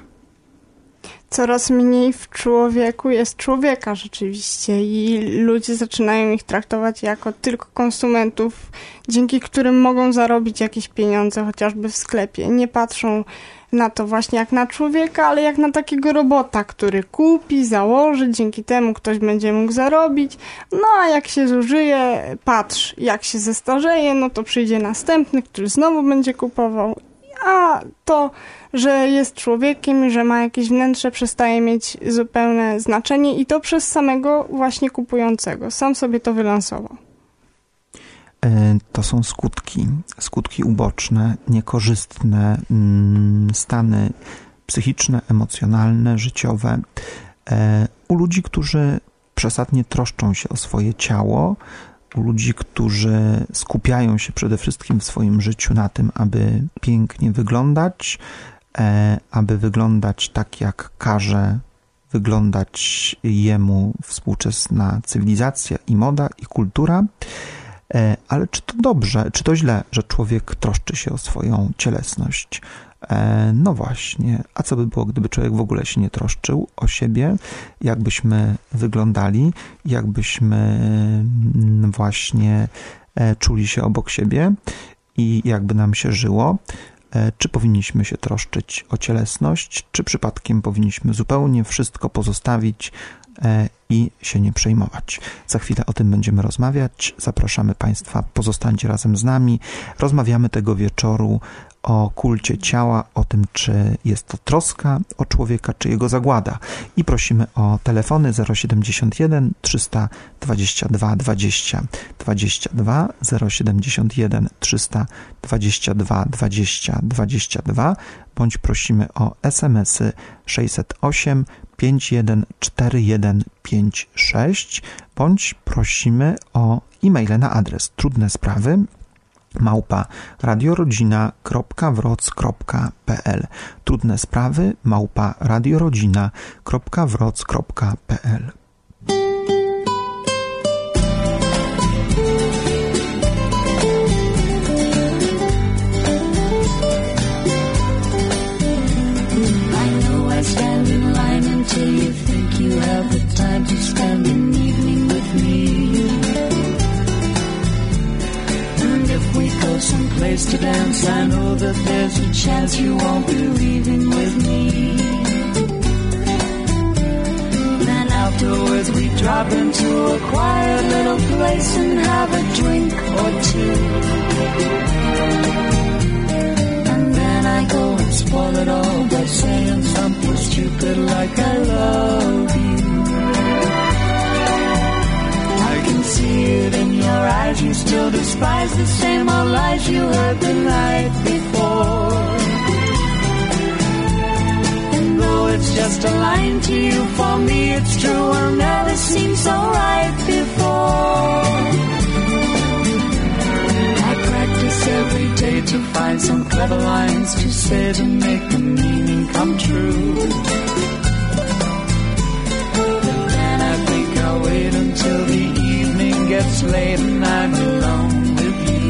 [SPEAKER 3] Coraz mniej w człowieku jest człowieka rzeczywiście i ludzie zaczynają ich traktować jako tylko konsumentów, dzięki którym mogą zarobić jakieś pieniądze, chociażby w sklepie. Nie patrzą na to właśnie jak na człowieka, ale jak na takiego robota, który kupi, założy, dzięki temu ktoś będzie mógł zarobić. No a jak się zużyje, patrz, jak się zestarzeje, no to przyjdzie następny, który znowu będzie kupował. A to, że jest człowiekiem, że ma jakieś wnętrze, przestaje mieć zupełne znaczenie i to przez samego właśnie kupującego. Sam sobie to wylansował.
[SPEAKER 1] To są skutki, skutki uboczne, niekorzystne stany psychiczne, emocjonalne, życiowe u ludzi, którzy przesadnie troszczą się o swoje ciało, u ludzi, którzy skupiają się przede wszystkim w swoim życiu na tym, aby pięknie wyglądać, aby wyglądać tak, jak każe wyglądać jemu współczesna cywilizacja i moda i kultura. Ale czy to dobrze, czy to źle, że człowiek troszczy się o swoją cielesność? No właśnie, a co by było, gdyby człowiek w ogóle się nie troszczył o siebie? Jakbyśmy wyglądali, jakbyśmy właśnie czuli się obok siebie i jakby nam się żyło? Czy powinniśmy się troszczyć o cielesność, czy przypadkiem powinniśmy zupełnie wszystko pozostawić i się nie przejmować. Za chwilę o tym będziemy rozmawiać. Zapraszamy Państwa, pozostańcie razem z nami. Rozmawiamy tego wieczoru o kulcie ciała, o tym, czy jest to troska o człowieka, czy jego zagłada. I prosimy o telefony zero siedemdziesiąt jeden trzysta dwadzieścia dwa dwadzieścia dwadzieścia dwa, zero siedemdziesiąt jeden trzysta dwadzieścia dwa dwadzieścia dwadzieścia dwa, bądź prosimy o es em esy sześćset osiem pięć jeden cztery jeden pięć sześć, bądź prosimy o e-maile na adres trudne sprawy małpa radiorodzina kropka wroc kropka pe el. Trudne sprawy małpa radiorodzina kropka wroc kropka pe el.
[SPEAKER 6] Till you think you have the time to spend an evening with me. And if we go some place to dance. I know that there's a chance you won't be leaving with me. Then afterwards we drop into a quiet little place and have a drink or two. And then I go and spoil it all by saying something stupid like I love you. I can see it in your eyes, you still despise the same old lies you heard the night before. And though it's just a line to you, for me it's true, will never seem so right before. I practice every day to find some clever lines to say to make the meaning come true. But then I think I'll wait until the evening gets late and I'm alone with you.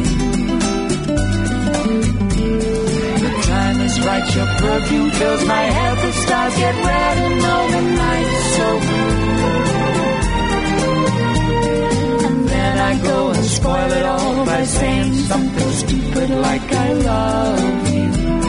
[SPEAKER 6] The time is right, your perfume fills my head, the stars get red and all the night's so blue. And then I go and spoil it all by saying something stupid like I love you.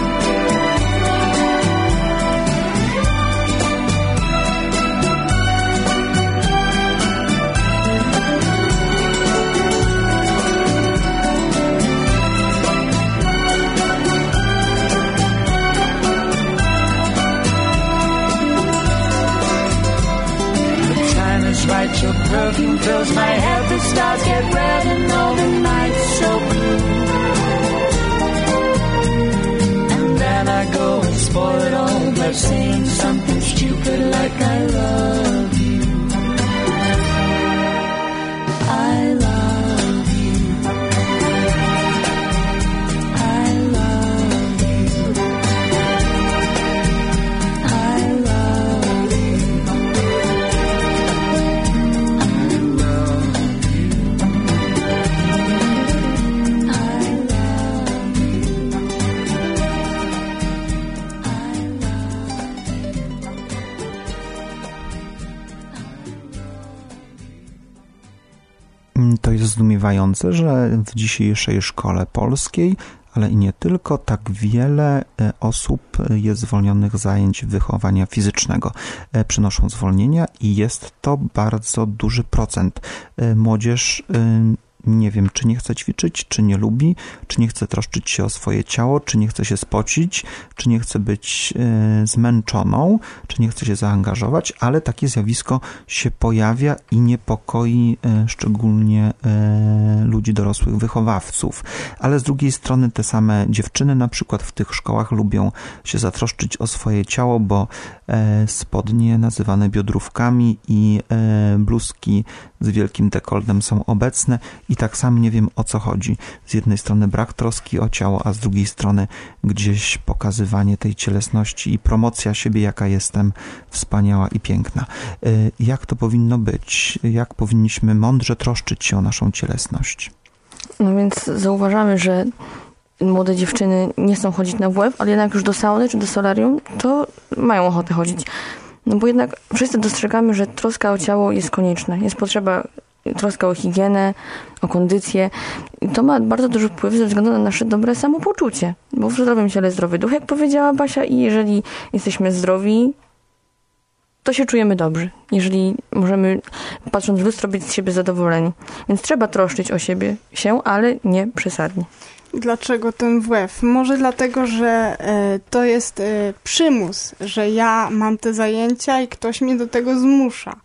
[SPEAKER 6] Right, your perfume fills my head, the stars get red and all the night's so blue. And then I go and spoil it all by saying something stupid like I love you. I love you. I love you. I love you.
[SPEAKER 1] To jest zdumiewające, że w dzisiejszej szkole polskiej, ale i nie tylko, tak wiele osób jest zwolnionych z zajęć wychowania fizycznego. Przynoszą zwolnienia i jest to bardzo duży procent. Młodzież, nie wiem, czy nie chce ćwiczyć, czy nie lubi, czy nie chce troszczyć się o swoje ciało, czy nie chce się spocić, czy nie chce być e, zmęczoną, czy nie chce się zaangażować, ale takie zjawisko się pojawia i niepokoi e, szczególnie e, ludzi dorosłych, wychowawców. Ale z drugiej strony te same dziewczyny na przykład w tych szkołach lubią się zatroszczyć o swoje ciało, bo e, spodnie nazywane biodrówkami i e, bluzki z wielkim dekoltem są obecne i tak sam nie wiem, o co chodzi. Z jednej strony brak troski o ciało, a z drugiej strony gdzieś pokazywanie tej cielesności i promocja siebie, jaka jestem wspaniała i piękna. Jak to powinno być? Jak powinniśmy mądrze troszczyć się o naszą cielesność?
[SPEAKER 5] No więc zauważamy, że młode dziewczyny nie chcą chodzić na W F, ale jednak już do sauny czy do solarium to mają ochotę chodzić. No bo jednak wszyscy dostrzegamy, że troska o ciało jest konieczna. Jest potrzeba troska o higienę, o kondycję. I to ma bardzo duży wpływ ze względu na nasze dobre samopoczucie. Bo w zdrowym ciele zdrowy duch, jak powiedziała Basia, i jeżeli jesteśmy zdrowi, to się czujemy dobrze. Jeżeli możemy, patrząc w lustro, być z siebie zadowoleni. Więc trzeba troszczyć o siebie się, ale nie przesadnie.
[SPEAKER 3] Dlaczego ten W F? Może dlatego, że e, to jest e, przymus, że ja mam te zajęcia i ktoś mnie do tego zmusza.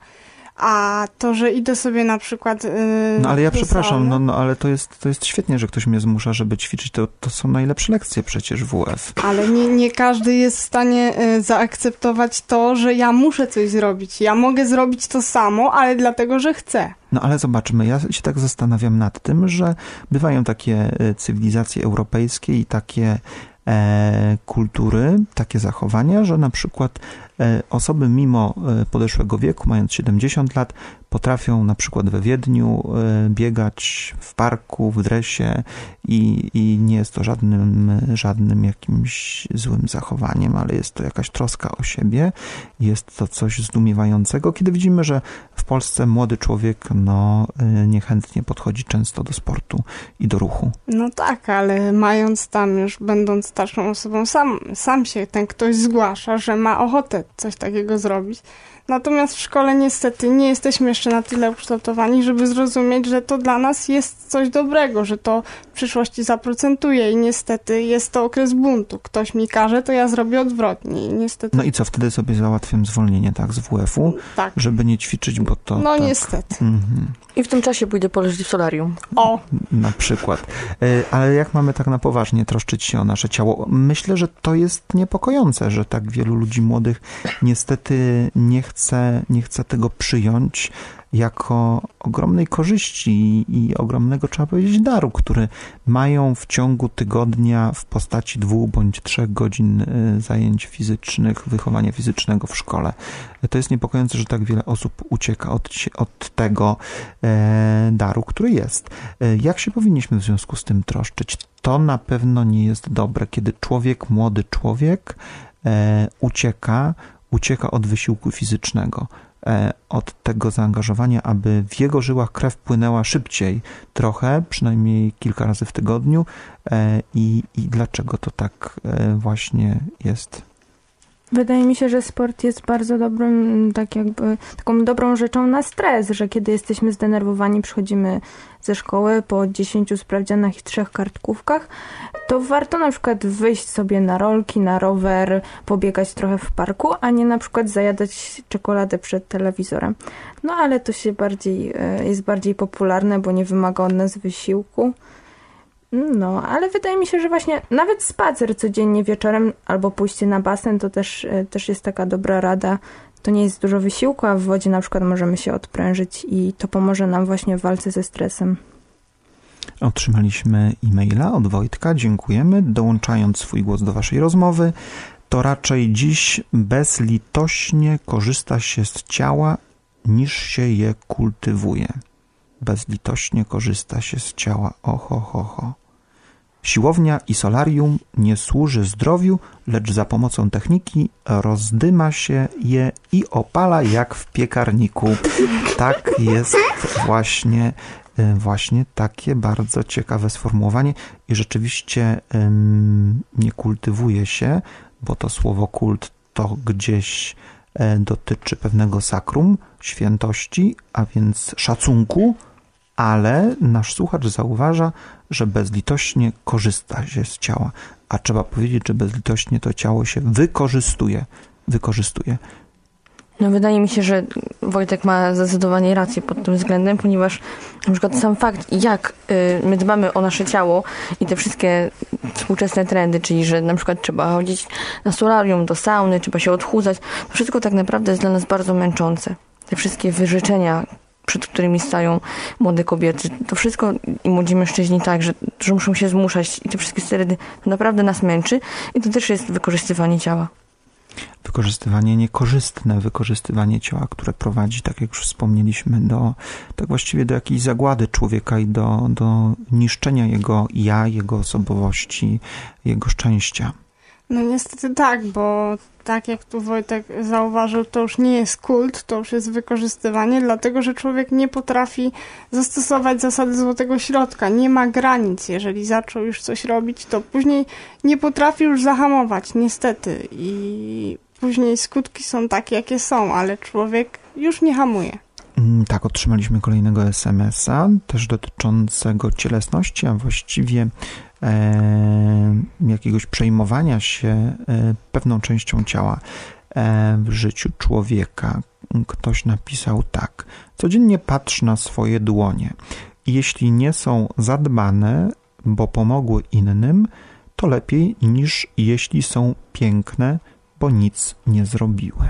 [SPEAKER 3] A to, że idę sobie na przykład... Yy,
[SPEAKER 1] no ale ja przepraszam, no, no ale to jest, to jest świetnie, że ktoś mnie zmusza, żeby ćwiczyć. To, to są najlepsze lekcje przecież W F.
[SPEAKER 3] Ale nie, nie każdy jest w stanie y, zaakceptować to, że ja muszę coś zrobić. Ja mogę zrobić to samo, ale dlatego, że chcę.
[SPEAKER 1] No ale zobaczmy, ja się tak zastanawiam nad tym, że bywają takie cywilizacje europejskie i takie e, kultury, takie zachowania, że na przykład Osoby mimo podeszłego wieku, mając siedemdziesiąt lat, potrafią na przykład we Wiedniu biegać w parku, w dresie i, i nie jest to żadnym, żadnym jakimś złym zachowaniem, ale jest to jakaś troska o siebie. Jest to coś zdumiewającego, kiedy widzimy, że w Polsce młody człowiek no, niechętnie podchodzi często do sportu i do ruchu.
[SPEAKER 3] No tak, ale mając tam już, będąc starszą osobą, sam, sam się ten ktoś zgłasza, że ma ochotę coś takiego zrobić. Natomiast w szkole niestety nie jesteśmy jeszcze na tyle ukształtowani, żeby zrozumieć, że to dla nas jest coś dobrego, że to w przyszłości zaprocentuje i niestety jest to okres buntu. Ktoś mi każe, to ja zrobię odwrotnie i niestety...
[SPEAKER 1] No i co, wtedy sobie załatwiam zwolnienie, tak, z W F-u,
[SPEAKER 3] tak.
[SPEAKER 1] żeby nie ćwiczyć, bo to...
[SPEAKER 3] No
[SPEAKER 1] tak,
[SPEAKER 3] niestety.
[SPEAKER 1] Mhm.
[SPEAKER 5] I w tym czasie pójdę poleżeć w solarium.
[SPEAKER 3] O!
[SPEAKER 1] Na przykład. Ale jak mamy tak na poważnie troszczyć się o nasze ciało? Myślę, że to jest niepokojące, że tak wielu ludzi młodych niestety nie chce, nie chce tego przyjąć jako ogromnej korzyści i ogromnego, trzeba powiedzieć, daru, który mają w ciągu tygodnia w postaci dwóch bądź trzech godzin zajęć fizycznych, wychowania fizycznego w szkole. To jest niepokojące, że tak wiele osób ucieka od, od tego e, daru, który jest. Jak się powinniśmy w związku z tym troszczyć? To na pewno nie jest dobre, kiedy człowiek, młody człowiek e, ucieka, ucieka od wysiłku fizycznego, od tego zaangażowania, aby w jego żyłach krew płynęła szybciej, trochę, przynajmniej kilka razy w tygodniu. I, i dlaczego to tak właśnie jest?
[SPEAKER 4] Wydaje mi się, że sport jest bardzo dobrym, tak jakby, taką dobrą rzeczą na stres, że kiedy jesteśmy zdenerwowani, przychodzimy ze szkoły po dziesięciu sprawdzianach i trzech kartkówkach, to warto na przykład wyjść sobie na rolki, na rower, pobiegać trochę w parku, a nie na przykład zajadać czekoladę przed telewizorem. No ale to się bardziej, jest bardziej popularne, bo nie wymaga od nas wysiłku. No, ale wydaje mi się, że właśnie nawet spacer codziennie wieczorem albo pójście na basen to też, też jest taka dobra rada. To nie jest dużo wysiłku, a w wodzie na przykład możemy się odprężyć i to pomoże nam właśnie w walce ze stresem.
[SPEAKER 1] Otrzymaliśmy e-maila od Wojtka, dziękujemy. Dołączając swój głos do waszej rozmowy, to raczej dziś bezlitośnie korzysta się z ciała, niż się je kultywuje. Bezlitośnie korzysta się z ciała. Oho, ho, ho. Siłownia i solarium nie służy zdrowiu, lecz za pomocą techniki rozdyma się je i opala jak w piekarniku. Tak jest właśnie, właśnie takie bardzo ciekawe sformułowanie i rzeczywiście um, nie kultywuje się, bo to słowo kult to gdzieś dotyczy pewnego sakrum, świętości, a więc szacunku, ale nasz słuchacz zauważa, że bezlitośnie korzysta się z ciała, a trzeba powiedzieć, że bezlitośnie to ciało się wykorzystuje. Wykorzystuje.
[SPEAKER 5] No wydaje mi się, że Wojtek ma zdecydowanie rację pod tym względem, ponieważ na przykład sam fakt, jak y, my dbamy o nasze ciało i te wszystkie współczesne trendy, czyli że na przykład trzeba chodzić na solarium, do sauny, trzeba się odchudzać, to wszystko tak naprawdę jest dla nas bardzo męczące. Te wszystkie wyrzeczenia, przed którymi stają młode kobiety, to wszystko i młodzi mężczyźni tak, że, że muszą się zmuszać i te wszystkie sterydy, to naprawdę nas męczy i to też jest wykorzystywanie ciała.
[SPEAKER 1] Wykorzystywanie niekorzystne, wykorzystywanie ciała, które prowadzi, tak jak już wspomnieliśmy, do tak właściwie do jakiejś zagłady człowieka i do, do niszczenia jego ja, jego osobowości, jego szczęścia.
[SPEAKER 3] No niestety tak, bo tak jak tu Wojtek zauważył, to już nie jest kult, to już jest wykorzystywanie, dlatego że człowiek nie potrafi zastosować zasady złotego środka, nie ma granic. Jeżeli zaczął już coś robić, to później nie potrafi już zahamować, niestety. I później skutki są takie, jakie są, ale człowiek już nie hamuje.
[SPEAKER 1] Tak, otrzymaliśmy kolejnego es em es a, też dotyczącego cielesności, a właściwie e, jakiegoś przejmowania się e, pewną częścią ciała e, w życiu człowieka. Ktoś napisał tak. Codziennie patrz na swoje dłonie. Jeśli nie są zadbane, bo pomogły innym, to lepiej niż jeśli są piękne, bo nic nie zrobiły.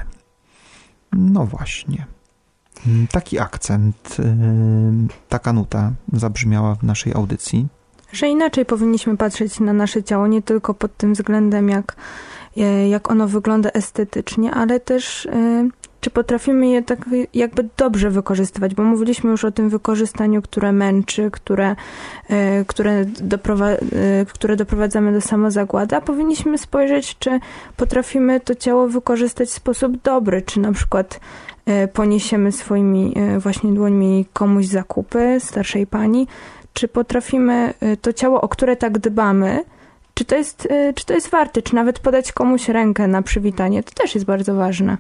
[SPEAKER 1] No właśnie. Taki akcent, taka nuta zabrzmiała w naszej audycji.
[SPEAKER 4] Że inaczej powinniśmy patrzeć na nasze ciało, nie tylko pod tym względem, jak, jak ono wygląda estetycznie, ale też czy potrafimy je tak jakby dobrze wykorzystywać, bo mówiliśmy już o tym wykorzystaniu, które męczy, które, które, doprowa- które doprowadzamy do samozagłady, a powinniśmy spojrzeć, czy potrafimy to ciało wykorzystać w sposób dobry, czy na przykład poniesiemy swoimi właśnie dłońmi komuś zakupy, starszej pani, czy potrafimy to ciało, o które tak dbamy, czy to jest, czy to jest warte, czy nawet podać komuś rękę na przywitanie, to też jest bardzo ważne.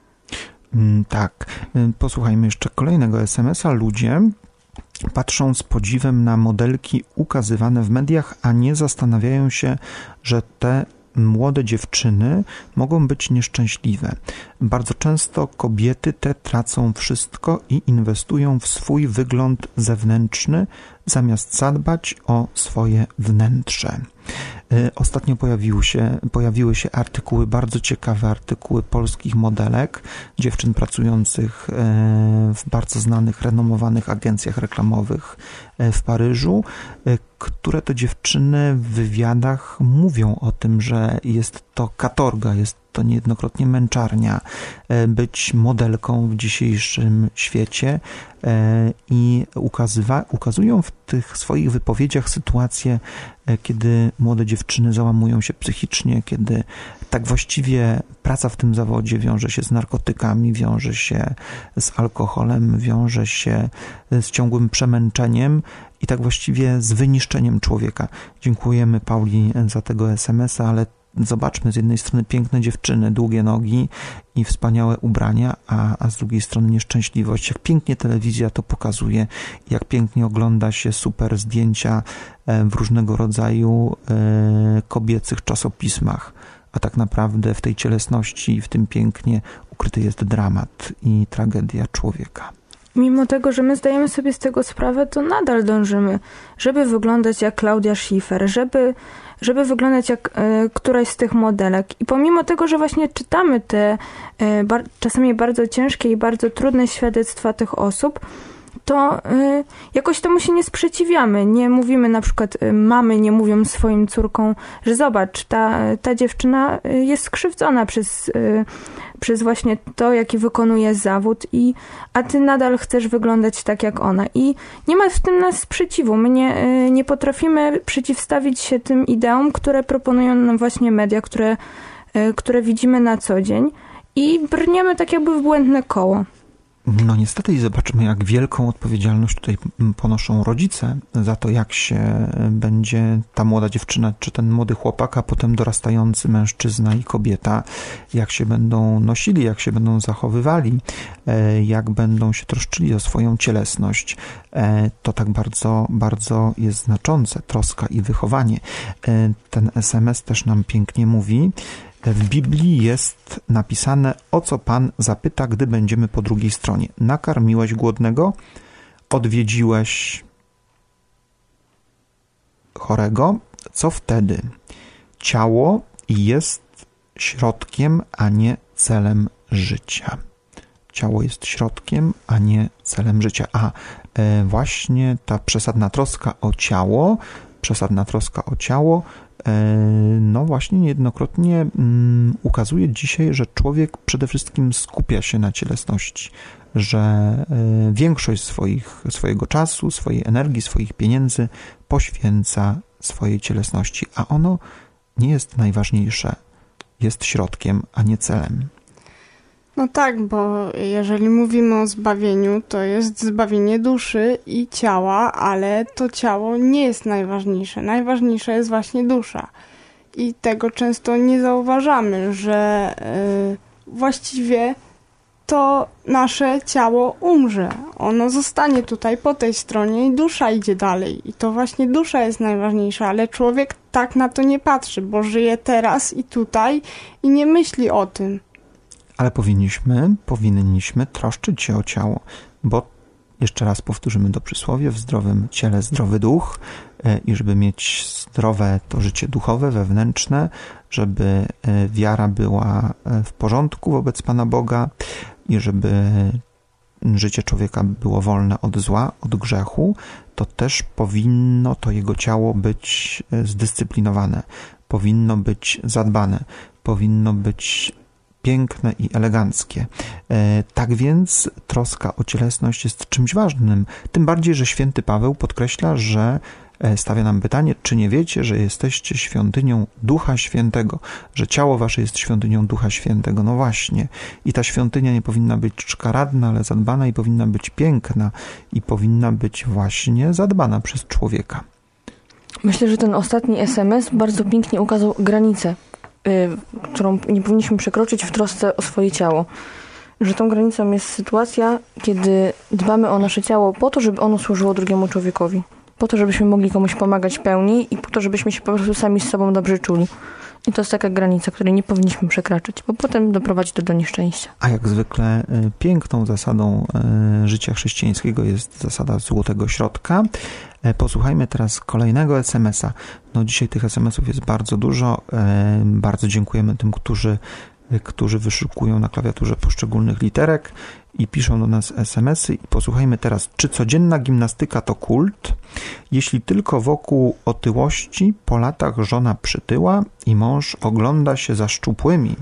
[SPEAKER 1] Tak. Posłuchajmy jeszcze kolejnego es em es a. Ludzie patrzą z podziwem na modelki ukazywane w mediach, a nie zastanawiają się, że te młode dziewczyny mogą być nieszczęśliwe. Bardzo często kobiety te tracą wszystko i inwestują w swój wygląd zewnętrzny, zamiast zadbać o swoje wnętrze. Ostatnio pojawiły się, pojawiły się artykuły, bardzo ciekawe artykuły polskich modelek, dziewczyn pracujących w bardzo znanych, renomowanych agencjach reklamowych w Paryżu, które to dziewczyny w wywiadach mówią o tym, że jest to katorga, jest to niejednokrotnie męczarnia być modelką w dzisiejszym świecie i ukazywa, ukazują w tych swoich wypowiedziach sytuacje, kiedy młode dziewczyny załamują się psychicznie, kiedy tak właściwie praca w tym zawodzie wiąże się z narkotykami, wiąże się z alkoholem, wiąże się z ciągłym przemęczeniem i tak właściwie z wyniszczeniem człowieka. Dziękujemy Pauli za tego es em es a, ale zobaczmy, z jednej strony piękne dziewczyny, długie nogi i wspaniałe ubrania, a, a z drugiej strony nieszczęśliwość. Jak pięknie telewizja to pokazuje, jak pięknie ogląda się super zdjęcia w różnego rodzaju kobiecych czasopismach, a tak naprawdę w tej cielesności i w tym pięknie ukryty jest dramat i tragedia człowieka.
[SPEAKER 4] Mimo tego, że my zdajemy sobie z tego sprawę, to nadal dążymy, żeby wyglądać jak Claudia Schiffer, żeby, żeby wyglądać jak e, któraś z tych modelek. I pomimo tego, że właśnie czytamy te e, bar- czasami bardzo ciężkie i bardzo trudne świadectwa tych osób, to y, jakoś temu się nie sprzeciwiamy. Nie mówimy na przykład, y, mamy nie mówią swoim córkom, że zobacz, ta, ta dziewczyna jest skrzywdzona przez, y, przez właśnie to, jaki wykonuje zawód, i, a ty nadal chcesz wyglądać tak jak ona. I nie ma w tym nas sprzeciwu. My nie, y, nie potrafimy przeciwstawić się tym ideom, które proponują nam właśnie media, które, y, które widzimy na co dzień, i brniemy tak jakby w błędne koło.
[SPEAKER 1] No niestety, i zobaczymy, jak wielką odpowiedzialność tutaj ponoszą rodzice za to, jak się będzie ta młoda dziewczyna, czy ten młody chłopak, a potem dorastający mężczyzna i kobieta, jak się będą nosili, jak się będą zachowywali, jak będą się troszczyli o swoją cielesność. To tak bardzo, bardzo jest znaczące, troska i wychowanie. Ten es em es też nam pięknie mówi. W Biblii jest napisane, o co Pan zapyta, gdy będziemy po drugiej stronie. Nakarmiłeś głodnego? Odwiedziłeś chorego? Co wtedy? Ciało jest środkiem, a nie celem życia. Ciało jest środkiem, a nie celem życia. A e, właśnie ta przesadna troska o ciało, przesadna troska o ciało, no właśnie niejednokrotnie ukazuje dzisiaj, że człowiek przede wszystkim skupia się na cielesności, że większość swoich, swojego czasu, swojej energii, swoich pieniędzy poświęca swojej cielesności, a ono nie jest najważniejsze, jest środkiem, a nie celem.
[SPEAKER 3] No tak, bo jeżeli mówimy o zbawieniu, to jest zbawienie duszy i ciała, ale to ciało nie jest najważniejsze. Najważniejsza jest właśnie dusza. I tego często nie zauważamy, że yy, właściwie to nasze ciało umrze. Ono zostanie tutaj po tej stronie i dusza idzie dalej. I to właśnie dusza jest najważniejsza, ale człowiek tak na to nie patrzy, bo żyje teraz i tutaj i nie myśli o tym.
[SPEAKER 1] Ale powinniśmy, powinniśmy troszczyć się o ciało, bo jeszcze raz powtórzymy to przysłowie, w zdrowym ciele zdrowy duch, i żeby mieć zdrowe to życie duchowe, wewnętrzne, żeby wiara była w porządku wobec Pana Boga i żeby życie człowieka było wolne od zła, od grzechu, to też powinno to jego ciało być zdyscyplinowane, powinno być zadbane. powinno być piękne i eleganckie. Tak więc troska o cielesność jest czymś ważnym. Tym bardziej, że święty Paweł podkreśla, że stawia nam pytanie, czy nie wiecie, że jesteście świątynią Ducha Świętego, że ciało wasze jest świątynią Ducha Świętego. No właśnie. I ta świątynia nie powinna być szkaradna, ale zadbana i powinna być piękna i powinna być właśnie zadbana przez człowieka.
[SPEAKER 5] Myślę, że ten ostatni es em es bardzo pięknie ukazał granicę, yy, którą nie powinniśmy przekroczyć w trosce o swoje ciało. Że tą granicą jest sytuacja, kiedy dbamy o nasze ciało po to, żeby ono służyło drugiemu człowiekowi. Po to, żebyśmy mogli komuś pomagać pełniej i po to, żebyśmy się po prostu sami z sobą dobrze czuli. I to jest taka granica, której nie powinniśmy przekraczać, bo potem doprowadzi to do nieszczęścia.
[SPEAKER 1] A jak zwykle y, piękną zasadą y, życia chrześcijańskiego jest zasada złotego środka. Y, posłuchajmy teraz kolejnego es em es a. No dzisiaj tych es em esów jest bardzo dużo. Y, bardzo dziękujemy tym, którzy którzy wyszukują na klawiaturze poszczególnych literek i piszą do nas es em esy. I posłuchajmy teraz, czy codzienna gimnastyka to kult? Jeśli tylko wokół otyłości po latach żona przytyła i mąż ogląda się za szczupłymi.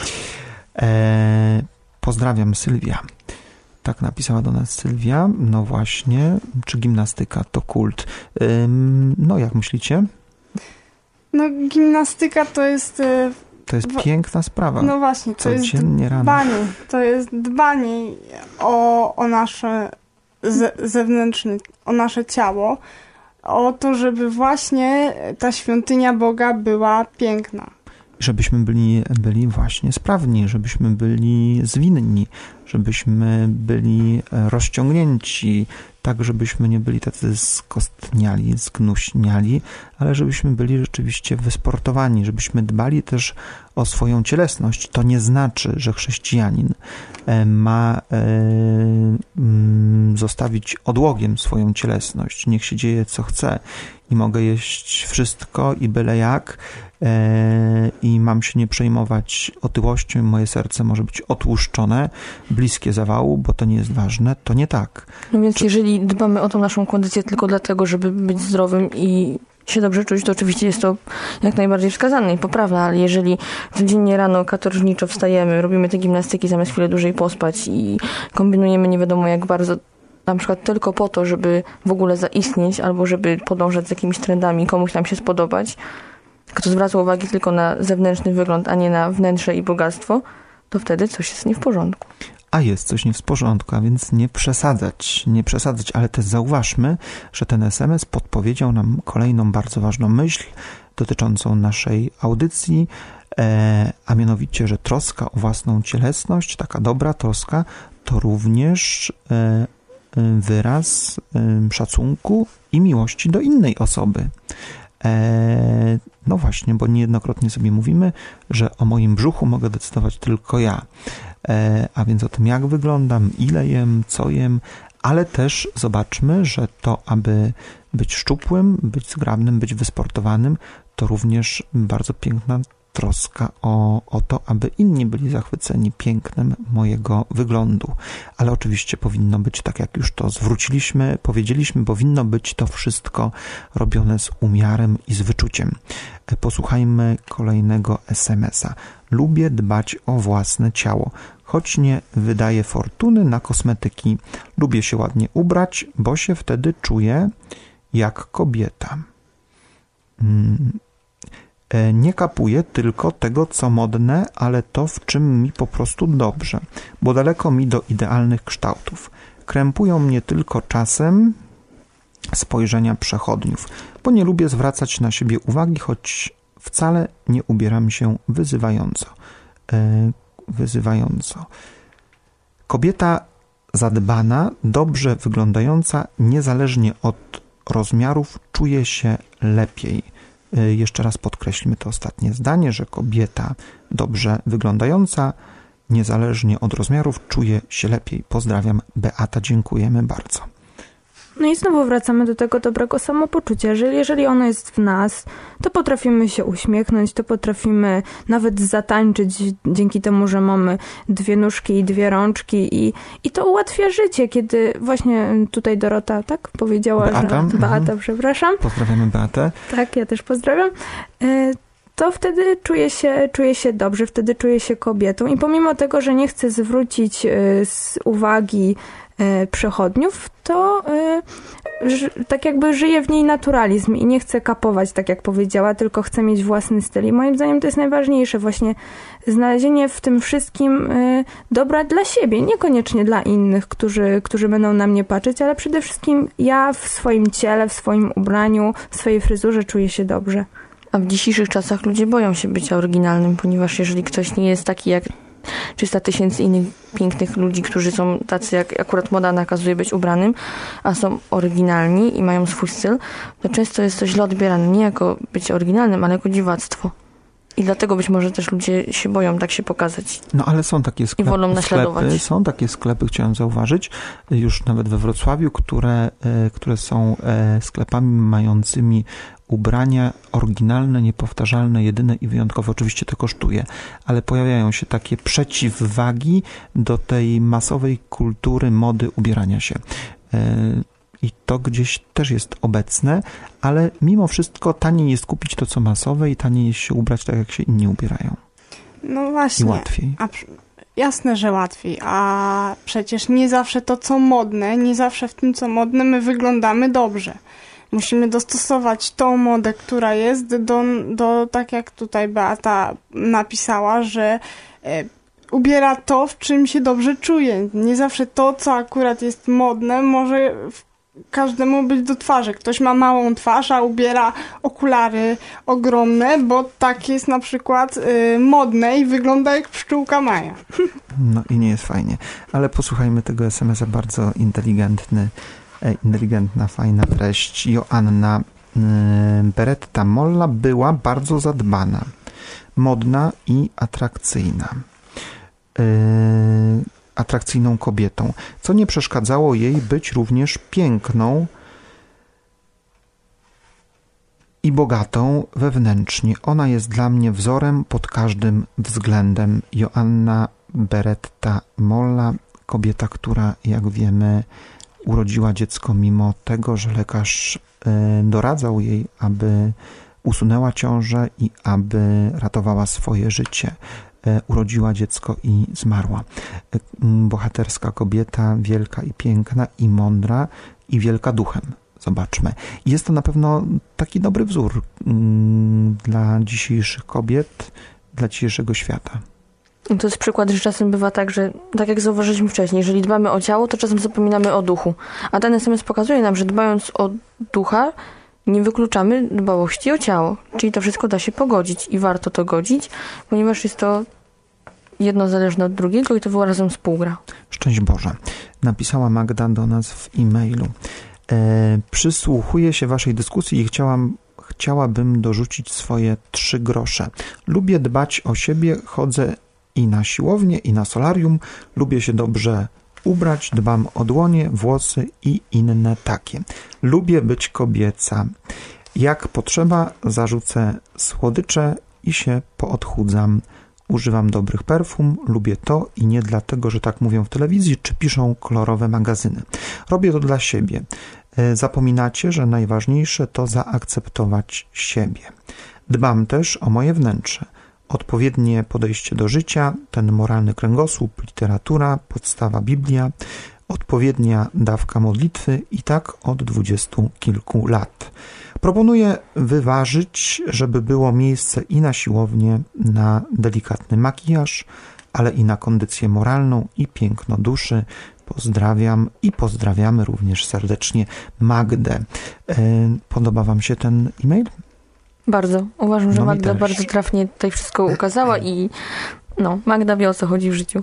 [SPEAKER 1] Eee, pozdrawiam, Sylwia. Tak napisała do nas Sylwia. No właśnie, czy gimnastyka to kult? Eee, no jak myślicie?
[SPEAKER 3] No gimnastyka to jest... Yy...
[SPEAKER 1] To jest piękna sprawa.
[SPEAKER 3] No właśnie, to
[SPEAKER 1] Codziennie
[SPEAKER 3] jest
[SPEAKER 1] rano.
[SPEAKER 3] dbanie. To jest dbanie o, o nasze ze, zewnętrzne, o nasze ciało, o to, żeby właśnie ta świątynia Boga była piękna.
[SPEAKER 1] Żebyśmy byli, byli właśnie sprawni, żebyśmy byli zwinni, żebyśmy byli rozciągnięci, tak żebyśmy nie byli tacy skostniali, zgnuśniali, ale żebyśmy byli rzeczywiście wysportowani, żebyśmy dbali też o swoją cielesność. To nie znaczy, że chrześcijanin ma zostawić odłogiem swoją cielesność. Niech się dzieje co chce i mogę jeść wszystko i byle jak i mam się nie przejmować otyłością i moje serce może być otłuszczone, bliskie zawału, bo to nie jest ważne. To nie tak.
[SPEAKER 5] No więc Czy... jeżeli dbamy o tą naszą kondycję tylko dlatego, żeby być zdrowym i się dobrze czuć, to oczywiście jest to jak najbardziej wskazane i poprawne, ale jeżeli codziennie rano katorżniczo wstajemy, robimy te gimnastyki zamiast chwilę dłużej pospać i kombinujemy nie wiadomo jak bardzo, na przykład tylko po to, żeby w ogóle zaistnieć albo żeby podążać z jakimiś trendami, komuś nam się spodobać, kto zwraca uwagi tylko na zewnętrzny wygląd, a nie na wnętrze i bogactwo, to wtedy coś jest nie w porządku.
[SPEAKER 1] A jest coś nie w porządku, a więc nie przesadzać, nie przesadzać, ale też zauważmy, że ten es em es podpowiedział nam kolejną bardzo ważną myśl dotyczącą naszej audycji, e, a mianowicie, że troska o własną cielesność, taka dobra troska, to również e, wyraz e, szacunku i miłości do innej osoby. E, no właśnie, bo niejednokrotnie sobie mówimy, że o moim brzuchu mogę decydować tylko ja. E, a więc o tym, jak wyglądam, ile jem, co jem, ale też zobaczmy, że to, aby być szczupłym, być zgrabnym, być wysportowanym, to również bardzo piękna troska o, o to, aby inni byli zachwyceni pięknem mojego wyglądu. Ale oczywiście powinno być, tak jak już to zwróciliśmy, powiedzieliśmy, powinno być to wszystko robione z umiarem i z wyczuciem. Posłuchajmy kolejnego es em es a. Lubię dbać o własne ciało, choć nie wydaję fortuny na kosmetyki. Lubię się ładnie ubrać, bo się wtedy czuję jak kobieta. Hmm. Nie kapuję tylko tego, co modne, ale to, w czym mi po prostu dobrze, bo daleko mi do idealnych kształtów. Krępują mnie tylko czasem spojrzenia przechodniów, bo nie lubię zwracać na siebie uwagi, choć wcale nie ubieram się wyzywająco. E, wyzywająco. Kobieta zadbana, dobrze wyglądająca, niezależnie od rozmiarów, czuje się lepiej. Jeszcze raz podkreślmy to ostatnie zdanie, że kobieta dobrze wyglądająca, niezależnie od rozmiarów, czuje się lepiej. Pozdrawiam, Beata, dziękujemy bardzo.
[SPEAKER 4] No i znowu wracamy do tego dobrego samopoczucia, że jeżeli ono jest w nas, to potrafimy się uśmiechnąć, to potrafimy nawet zatańczyć dzięki temu, że mamy dwie nóżki i dwie rączki i, i to ułatwia życie, kiedy właśnie tutaj Dorota, tak, powiedziała,
[SPEAKER 1] Beata,
[SPEAKER 4] że... Beata,
[SPEAKER 1] mhm.
[SPEAKER 4] przepraszam.
[SPEAKER 1] Pozdrawiamy Beatę.
[SPEAKER 4] Tak, ja też pozdrawiam. to wtedy czuję się, czuję się dobrze, wtedy czuję się kobietą i pomimo tego, że nie chcę zwrócić z uwagi przechodniów, to tak jakby żyję w niej naturalizm i nie chcę kapować, tak jak powiedziała, tylko chcę mieć własny styl. I moim zdaniem to jest najważniejsze, właśnie znalezienie w tym wszystkim dobra dla siebie, niekoniecznie dla innych, którzy, którzy będą na mnie patrzeć, ale przede wszystkim ja w swoim ciele, w swoim ubraniu, w swojej fryzurze czuję się dobrze.
[SPEAKER 5] A w dzisiejszych czasach ludzie boją się bycia oryginalnym, ponieważ jeżeli ktoś nie jest taki jak trzysta tysięcy innych pięknych ludzi, którzy są tacy, jak akurat moda nakazuje być ubranym, a są oryginalni i mają swój styl, to często jest to źle odbierane, nie jako bycie oryginalnym, ale jako dziwactwo. I dlatego być może też ludzie się boją tak się pokazać.
[SPEAKER 1] No ale są takie sklepy,
[SPEAKER 5] i wolą naśladować.
[SPEAKER 1] sklepy, są takie sklepy, chciałem zauważyć, już nawet we Wrocławiu, które, które są sklepami mającymi ubrania oryginalne, niepowtarzalne, jedyne i wyjątkowe. Oczywiście to kosztuje, ale pojawiają się takie przeciwwagi do tej masowej kultury mody ubierania się. I to gdzieś też jest obecne, ale mimo wszystko taniej jest kupić to, co masowe i taniej jest się ubrać tak, jak się inni ubierają.
[SPEAKER 3] No właśnie.
[SPEAKER 1] I łatwiej.
[SPEAKER 3] A, jasne, że łatwiej, a przecież nie zawsze to, co modne, nie zawsze w tym, co modne, my wyglądamy dobrze. Musimy dostosować tą modę, która jest, do, do tak jak tutaj Beata napisała, że e, ubiera to, w czym się dobrze czuje. Nie zawsze to, co akurat jest modne, może każdemu być do twarzy. Ktoś ma małą twarz, a ubiera okulary ogromne, bo tak jest na przykład y, modne i wygląda jak pszczółka Maja.
[SPEAKER 1] No i nie jest fajnie. Ale posłuchajmy tego es em es a, bardzo inteligentny, inteligentna, fajna treść. Joanna y, Beretta Molla była bardzo zadbana, modna i atrakcyjna. Y, atrakcyjną kobietą, co nie przeszkadzało jej być również piękną i bogatą wewnętrznie. Ona jest dla mnie wzorem pod każdym względem. Joanna Beretta Molla, kobieta, która, jak wiemy, urodziła dziecko mimo tego, że lekarz doradzał jej, aby usunęła ciążę i aby ratowała swoje życie. Urodziła dziecko i zmarła. Bohaterska kobieta, wielka i piękna i mądra i wielka duchem. Zobaczmy. Jest to na pewno taki dobry wzór dla dzisiejszych kobiet, dla dzisiejszego świata.
[SPEAKER 5] I to jest przykład, że czasem bywa tak, że tak jak zauważyliśmy wcześniej, jeżeli dbamy o ciało, to czasem zapominamy o duchu. A ten es em es pokazuje nam, że dbając o ducha, nie wykluczamy dbałości o ciało. Czyli to wszystko da się pogodzić i warto to godzić, ponieważ jest to jedno zależne od drugiego i to razem współgra.
[SPEAKER 1] Szczęść Boże. Napisała Magda do nas w e-mailu. E, przysłuchuję się waszej dyskusji i chciałam, chciałabym dorzucić swoje trzy grosze. Lubię dbać o siebie, chodzę i na siłownię, i na solarium. Lubię się dobrze ubrać, dbam o dłonie, włosy i inne takie. Lubię być kobieca. Jak potrzeba, zarzucę słodycze i się poodchudzam. Używam dobrych perfum, lubię to i nie dlatego, że tak mówią w telewizji, czy piszą kolorowe magazyny. Robię to dla siebie. Zapominacie, że najważniejsze to zaakceptować siebie. Dbam też o moje wnętrze. Odpowiednie podejście do życia, ten moralny kręgosłup, literatura, podstawa Biblia, odpowiednia dawka modlitwy i tak od dwudziestu kilku lat. Proponuję wyważyć, żeby było miejsce i na siłownię, na delikatny makijaż, ale i na kondycję moralną i piękno duszy. Pozdrawiam i pozdrawiamy również serdecznie Magdę. Podoba wam się ten e-mail?
[SPEAKER 5] Bardzo. Uważam, że
[SPEAKER 1] No
[SPEAKER 5] Magda bardzo trafnie tutaj wszystko ukazała i no, Magda wie, o co chodzi w życiu.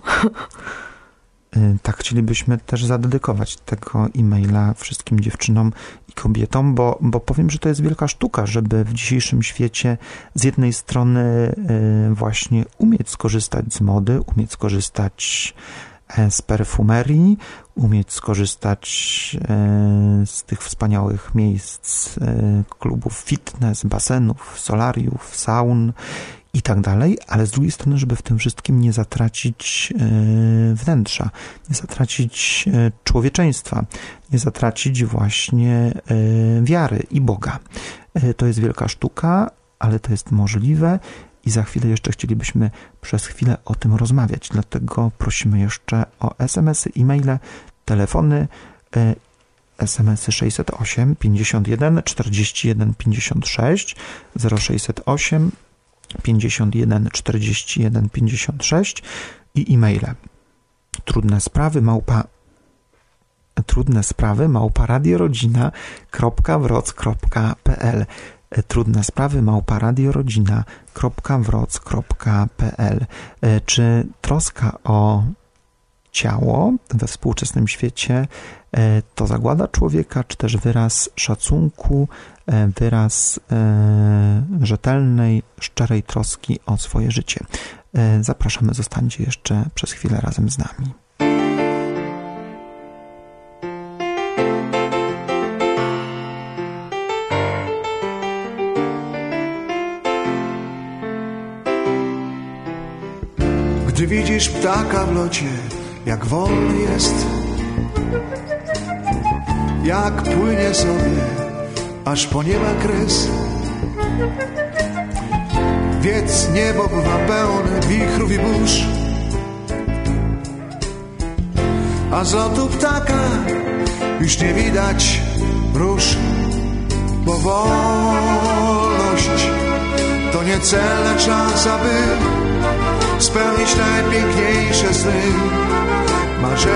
[SPEAKER 1] Tak, chcielibyśmy też zadedykować tego e-maila wszystkim dziewczynom i kobietom, bo, bo powiem, że to jest wielka sztuka, żeby w dzisiejszym świecie z jednej strony właśnie umieć skorzystać z mody, umieć skorzystać z perfumerii, umieć skorzystać z tych wspaniałych miejsc, klubów fitness, basenów, solariów, saun i tak dalej, ale z drugiej strony, żeby w tym wszystkim nie zatracić wnętrza, nie zatracić człowieczeństwa, nie zatracić właśnie wiary i Boga. To jest wielka sztuka, ale to jest możliwe i za chwilę jeszcze chcielibyśmy przez chwilę o tym rozmawiać. Dlatego prosimy jeszcze o es em esy, e-maile, telefony, es em esy sześćset osiem pięćdziesiąt jeden czterdzieści jeden pięćdziesiąt sześć, zero sześćset osiem pięćdziesiąt jeden czterdzieści jeden pięćdziesiąt sześć i e-maile. Trudne sprawy małpa trudne sprawy małpa radiorodzina kropka wroc kropka pe el. Trudne sprawy małpa radiorodzina kropka wroc kropka pe el. Czy troska o ciało we współczesnym świecie to zagłada człowieka, czy też wyraz szacunku, wyraz rzetelnej, szczerej troski o swoje życie? Zapraszamy, zostańcie jeszcze przez chwilę razem z nami.
[SPEAKER 7] Gdy widzisz ptaka w locie, jak wolny jest, jak płynie sobie, aż po nieba kres. Wiedz, niebo bywa pełne wichrów i burz, a z lotu ptaka już nie widać róż. Bo wolność to niecelny czas, aby spełnić najpiękniejsze sny, marzenia.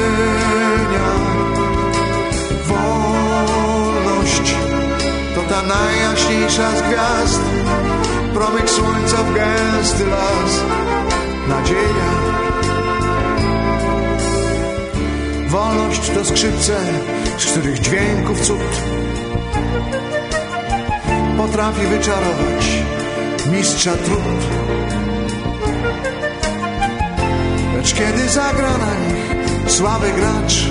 [SPEAKER 7] Wolność to ta najjaśniejsza z gwiazd, promyk słońca w gęsty las, nadzieja. Wolność to skrzypce, z których dźwięków cud potrafi wyczarować mistrza trud. Lecz kiedy zagra na nich słaby gracz,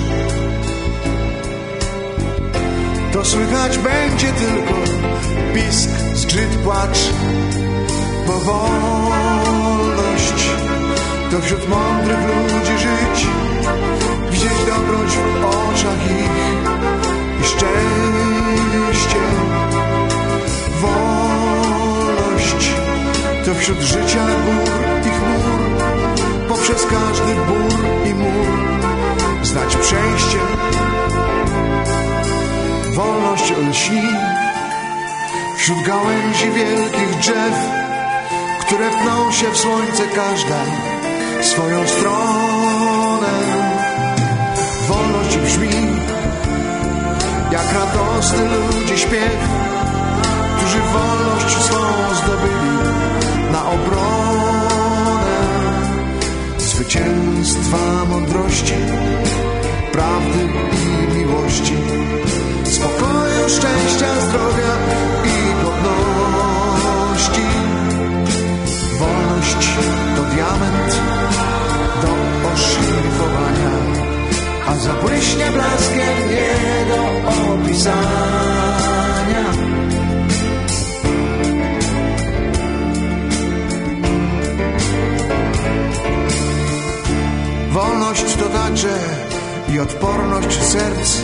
[SPEAKER 7] to słychać będzie tylko pisk, zgrzyt, płacz. Bo wolność to wśród mądrych ludzi żyć, widzieć dobroć w oczach ich i szczęście. Wolność to wśród życia gór i chmur, poprzez każdy bór i mur znać przejście. Wolność lśni wśród gałęzi wielkich drzew, które pną się w słońce każda swoją stronę. Wolność brzmi jak radosny ludzi śpiew, którzy wolność swą zdobyli na obronę zwycięstwa mądrości, prawdy i miłości, spokoju, szczęścia, zdrowia i godności. Wolność to diament do oszlifowania, a zabłyśnie blaskiem nie do opisania. Wolność to także i odporność serc,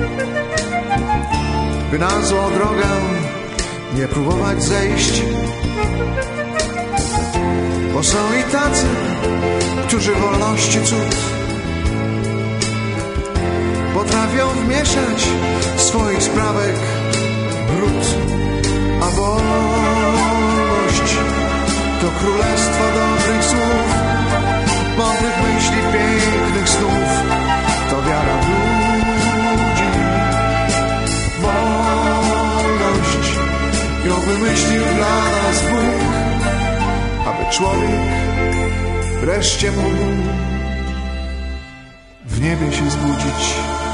[SPEAKER 7] by na złą drogę nie próbować zejść. Bo są i tacy, którzy wolności cud potrafią wmieszać swoich sprawek brud. A wolność to królestwo dobrych słów, mądrych myśli, pięknych snów, to wiara w ludzi. Wolność ją wymyślił dla nas Bóg, aby człowiek wreszcie mógł w niebie się zbudzić.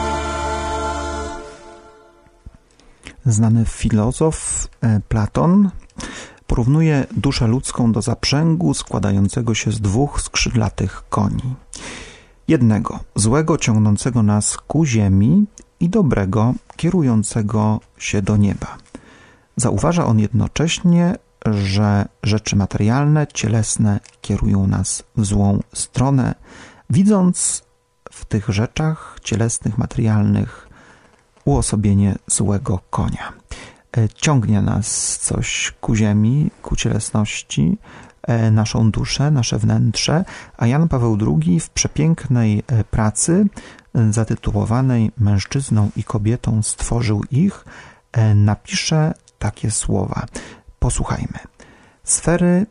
[SPEAKER 1] Znany filozof Platon porównuje duszę ludzką do zaprzęgu składającego się z dwóch skrzydlatych koni. Jednego złego ciągnącego nas ku ziemi i dobrego kierującego się do nieba. Zauważa on jednocześnie, że rzeczy materialne, cielesne kierują nas w złą stronę, widząc w tych rzeczach cielesnych, materialnych uosobienie złego konia. ciągnie nas coś ku ziemi, ku cielesności, naszą duszę, nasze wnętrze, a Jan Paweł drugi w przepięknej pracy zatytułowanej Mężczyzną i kobietą stworzył ich, napisze takie słowa. Posłuchajmy. Sfery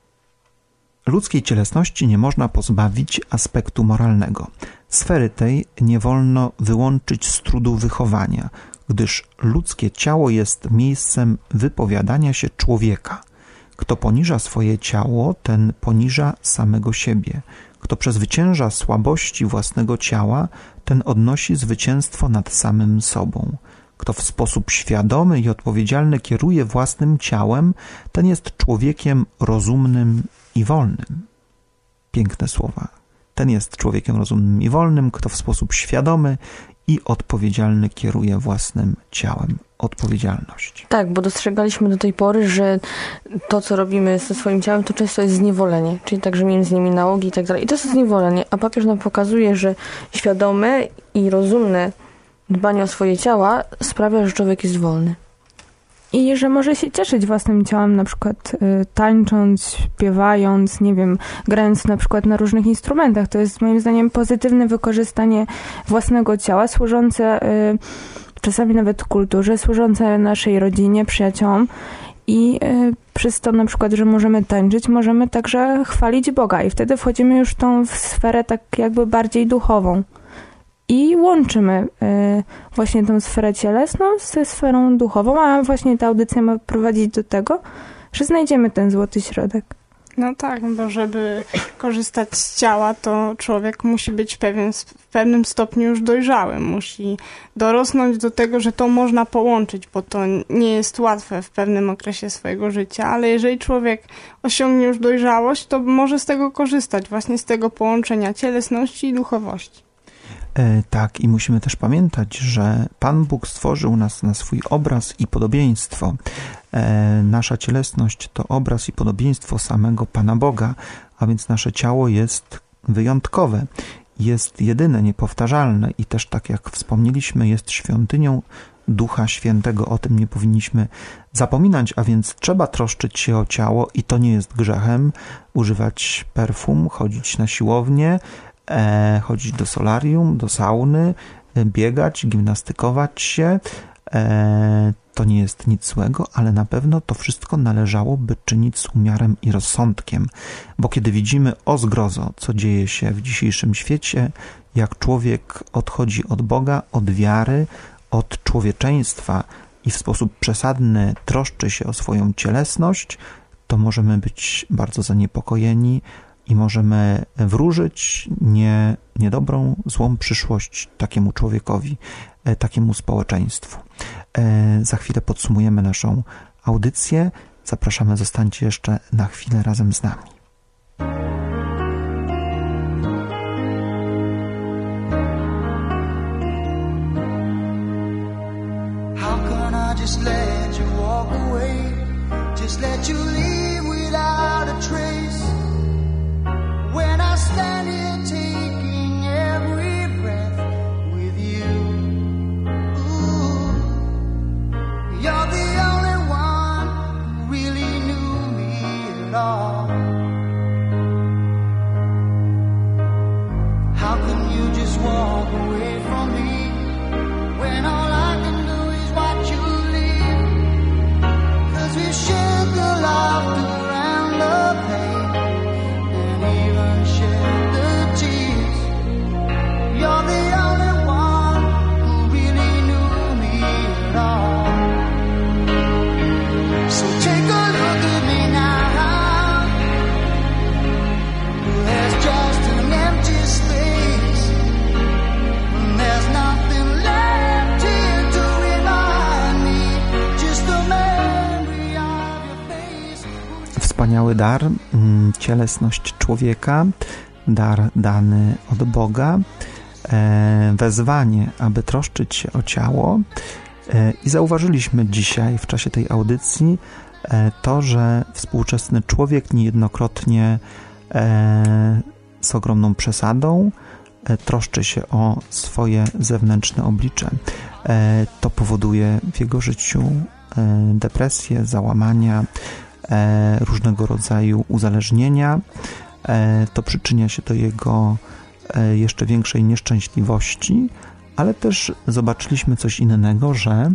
[SPEAKER 1] ludzkiej cielesności nie można pozbawić aspektu moralnego. Sfery tej nie wolno wyłączyć z trudu wychowania, gdyż ludzkie ciało jest miejscem wypowiadania się człowieka. Kto poniża swoje ciało, ten poniża samego siebie. Kto przezwycięża słabości własnego ciała, ten odnosi zwycięstwo nad samym sobą. Kto w sposób świadomy i odpowiedzialny kieruje własnym ciałem, ten jest człowiekiem rozumnym i wolnym. Piękne słowa. Ten jest człowiekiem rozumnym i wolnym, kto w sposób świadomy i odpowiedzialny kieruje własnym ciałem. Odpowiedzialność.
[SPEAKER 5] Tak, bo dostrzegaliśmy do tej pory, że to, co robimy ze swoim ciałem, to często jest zniewolenie, czyli także między nimi nałogi i tak dalej. I to jest zniewolenie, a papież nam pokazuje, że świadome i rozumne dbanie o swoje ciała sprawia, że człowiek jest wolny.
[SPEAKER 4] I że może się cieszyć własnym ciałem, na przykład y, tańcząc, śpiewając, nie wiem, grając na przykład na różnych instrumentach. To jest moim zdaniem pozytywne wykorzystanie własnego ciała, służące y, czasami nawet kulturze, służące naszej rodzinie, przyjaciołom. I y, przez to na przykład, że możemy tańczyć, możemy także chwalić Boga. I wtedy wchodzimy już w tą sferę tak jakby bardziej duchową. I łączymy y, właśnie tę sferę cielesną ze sferą duchową, a właśnie ta audycja ma prowadzić do tego, że znajdziemy ten złoty środek.
[SPEAKER 3] No tak, bo żeby korzystać z ciała, to człowiek musi być pewien, w pewnym stopniu już dojrzały. Musi dorosnąć do tego, że to można połączyć, bo to nie jest łatwe w pewnym okresie swojego życia, ale jeżeli człowiek osiągnie już dojrzałość, to może z tego korzystać, właśnie z tego połączenia cielesności i duchowości.
[SPEAKER 1] Tak, i musimy też pamiętać, że Pan Bóg stworzył nas na swój obraz i podobieństwo. Nasza cielesność to obraz i podobieństwo samego Pana Boga, a więc nasze ciało jest wyjątkowe, jest jedyne, niepowtarzalne i też, tak jak wspomnieliśmy, jest świątynią Ducha Świętego. O tym nie powinniśmy zapominać, a więc trzeba troszczyć się o ciało i to nie jest grzechem, używać perfum, chodzić na siłownię, E, chodzić do solarium, do sauny, e, biegać, gimnastykować się. E, to nie jest nic złego, ale na pewno to wszystko należałoby czynić z umiarem i rozsądkiem, bo kiedy widzimy, o zgrozo, co dzieje się w dzisiejszym świecie, jak człowiek odchodzi od Boga, od wiary, od człowieczeństwa i w sposób przesadny troszczy się o swoją cielesność, to możemy być bardzo zaniepokojeni i możemy wróżyć nie, niedobrą, złą przyszłość takiemu człowiekowi, takiemu społeczeństwu. Za chwilę podsumujemy naszą audycję. Zapraszamy, zostańcie jeszcze na chwilę razem z nami.
[SPEAKER 8] How can I just let you walk away? Just let you leave without a trace. When I stand here taking every breath with you, ooh, you're the only one who really knew me at all. How can you just walk away from me when all I can do is watch you leave? 'Cause we've shared the laughter and the pain. You're the only one who really knew me at all. So take a look at me now. There's just an empty space. There's nothing left here to remind me. Just the memory of your face.
[SPEAKER 1] Wspaniały dar, cielesność człowieka, dar dany od Boga, wezwanie, aby troszczyć się o ciało. I zauważyliśmy dzisiaj w czasie tej audycji to, że współczesny człowiek niejednokrotnie z ogromną przesadą troszczy się o swoje zewnętrzne oblicze. To powoduje w jego życiu depresję, załamania, różnego rodzaju uzależnienia. To przyczynia się do jego jeszcze większej nieszczęśliwości, ale też zobaczyliśmy coś innego, że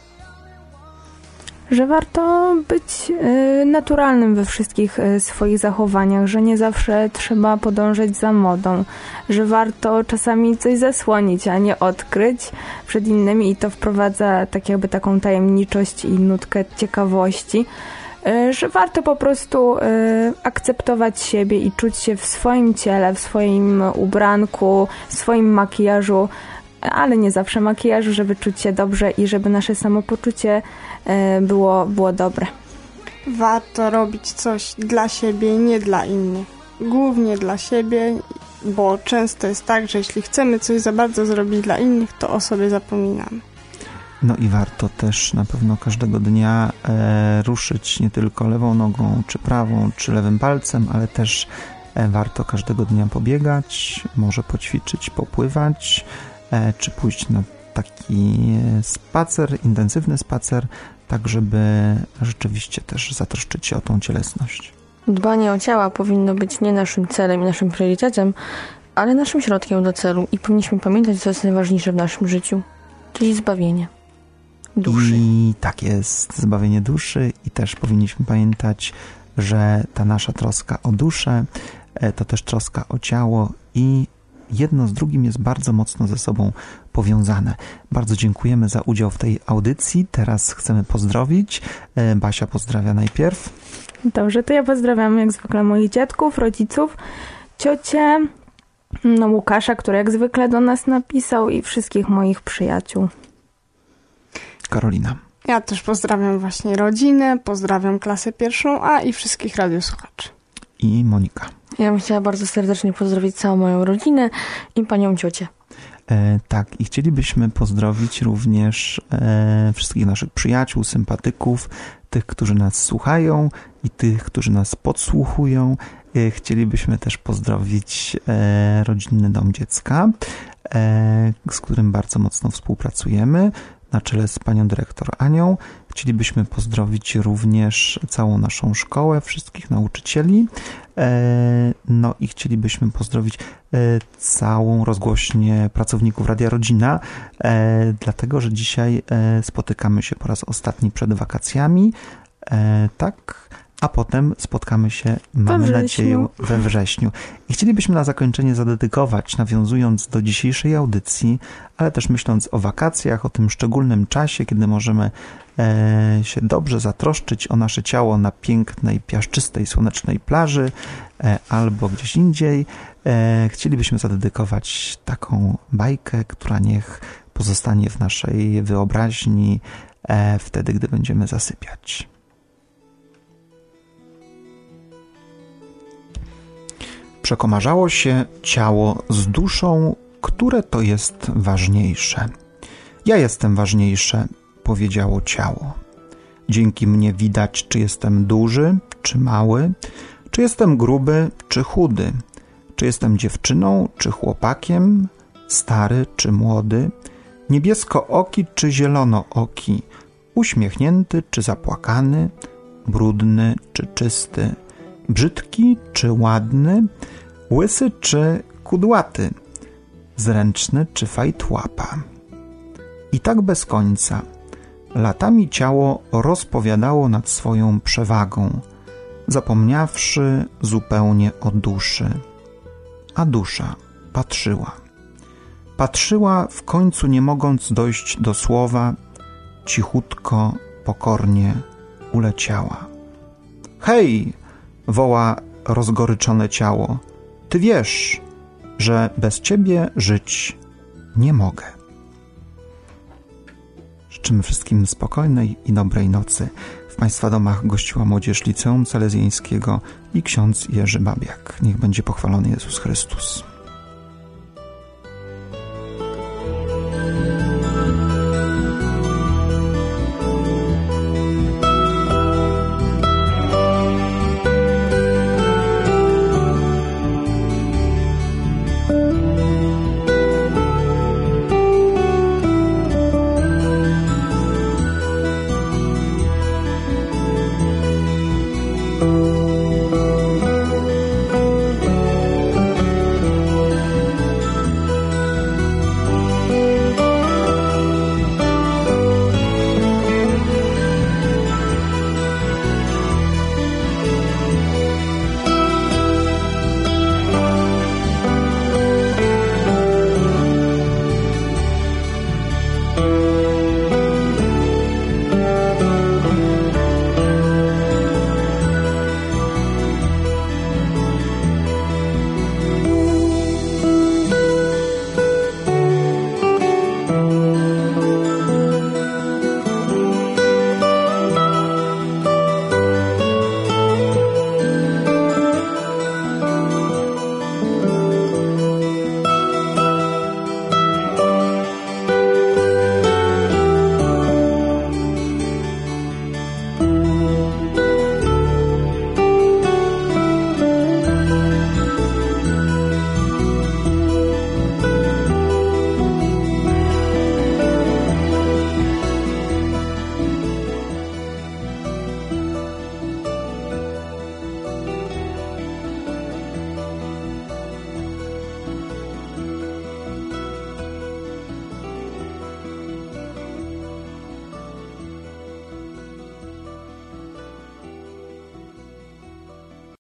[SPEAKER 4] że warto być y, naturalnym we wszystkich y, swoich zachowaniach, że nie zawsze trzeba podążać za modą, że warto czasami coś zasłonić, a nie odkryć przed innymi i to wprowadza tak jakby taką tajemniczość i nutkę ciekawości, y, że warto po prostu y, akceptować siebie i czuć się w swoim ciele, w swoim ubranku, w swoim makijażu, ale nie zawsze makijażu, żeby czuć się dobrze i żeby nasze samopoczucie było, było dobre.
[SPEAKER 3] Warto robić coś dla siebie, nie dla innych. Głównie dla siebie, bo często jest tak, że jeśli chcemy coś za bardzo zrobić dla innych, to o sobie zapominamy.
[SPEAKER 1] No i warto też na pewno każdego dnia e, ruszyć nie tylko lewą nogą, czy prawą, czy lewym palcem, ale też e, warto każdego dnia pobiegać, może poćwiczyć, popływać, czy pójść na taki spacer, intensywny spacer, tak żeby rzeczywiście też zatroszczyć się o tą cielesność.
[SPEAKER 5] Dbanie o ciała powinno być nie naszym celem i naszym priorytetem, ale naszym środkiem do celu i powinniśmy pamiętać, co jest najważniejsze w naszym życiu, czyli zbawienie duszy.
[SPEAKER 1] I tak jest, zbawienie duszy i też powinniśmy pamiętać, że ta nasza troska o duszę to też troska o ciało i jedno z drugim jest bardzo mocno ze sobą powiązane. Bardzo dziękujemy za udział w tej audycji. Teraz chcemy pozdrowić. Basia pozdrawia najpierw.
[SPEAKER 4] Dobrze, to ja pozdrawiam jak zwykle moich dziadków, rodziców, ciocię, no Łukasza, który jak zwykle do nas napisał i wszystkich moich przyjaciół.
[SPEAKER 1] Karolina.
[SPEAKER 3] Ja też pozdrawiam właśnie rodzinę, pozdrawiam klasę pierwszą A i wszystkich radiosłuchaczy.
[SPEAKER 1] I Monika.
[SPEAKER 5] Ja bym chciała bardzo serdecznie pozdrowić całą moją rodzinę i panią ciocię.
[SPEAKER 1] E, tak, i chcielibyśmy pozdrowić również e, wszystkich naszych przyjaciół, sympatyków, tych, którzy nas słuchają i tych, którzy nas podsłuchują. E, chcielibyśmy też pozdrowić e, Rodzinny Dom Dziecka, e, z którym bardzo mocno współpracujemy, na czele z panią dyrektor Anią. Chcielibyśmy pozdrowić również całą naszą szkołę, wszystkich nauczycieli. No i chcielibyśmy pozdrowić całą rozgłośnię pracowników Radia Rodzina, dlatego że dzisiaj spotykamy się po raz ostatni przed wakacjami, tak, a potem spotkamy się, mamy nadzieję, we wrześniu. I chcielibyśmy na zakończenie zadedykować, nawiązując do dzisiejszej audycji, ale też myśląc o wakacjach, o tym szczególnym czasie, kiedy możemy e, się dobrze zatroszczyć o nasze ciało na pięknej, piaszczystej, słonecznej plaży e, albo gdzieś indziej. E, chcielibyśmy zadedykować taką bajkę, która niech pozostanie w naszej wyobraźni e, wtedy, gdy będziemy zasypiać. Przekomarzało się ciało z duszą, które to jest ważniejsze. Ja jestem ważniejsze, powiedziało ciało. Dzięki mnie widać, czy jestem duży, czy mały, czy jestem gruby, czy chudy, czy jestem dziewczyną, czy chłopakiem, stary, czy młody, niebieskooki, czy zielonooki, uśmiechnięty, czy zapłakany, brudny, czy czysty, brzydki, czy ładny, łysy, czy kudłaty, zręczny, czy fajtłapa. I tak bez końca. Latami ciało rozpowiadało nad swoją przewagą, zapomniawszy zupełnie o duszy. A dusza patrzyła. Patrzyła, w końcu nie mogąc dojść do słowa, cichutko, pokornie uleciała. Hej! Woła rozgoryczone ciało. Ty wiesz, że bez ciebie żyć nie mogę. Życzymy wszystkim spokojnej i dobrej nocy. W Państwa domach gościła młodzież Liceum Salezjańskiego i ksiądz Jerzy Babiak. Niech będzie pochwalony Jezus Chrystus.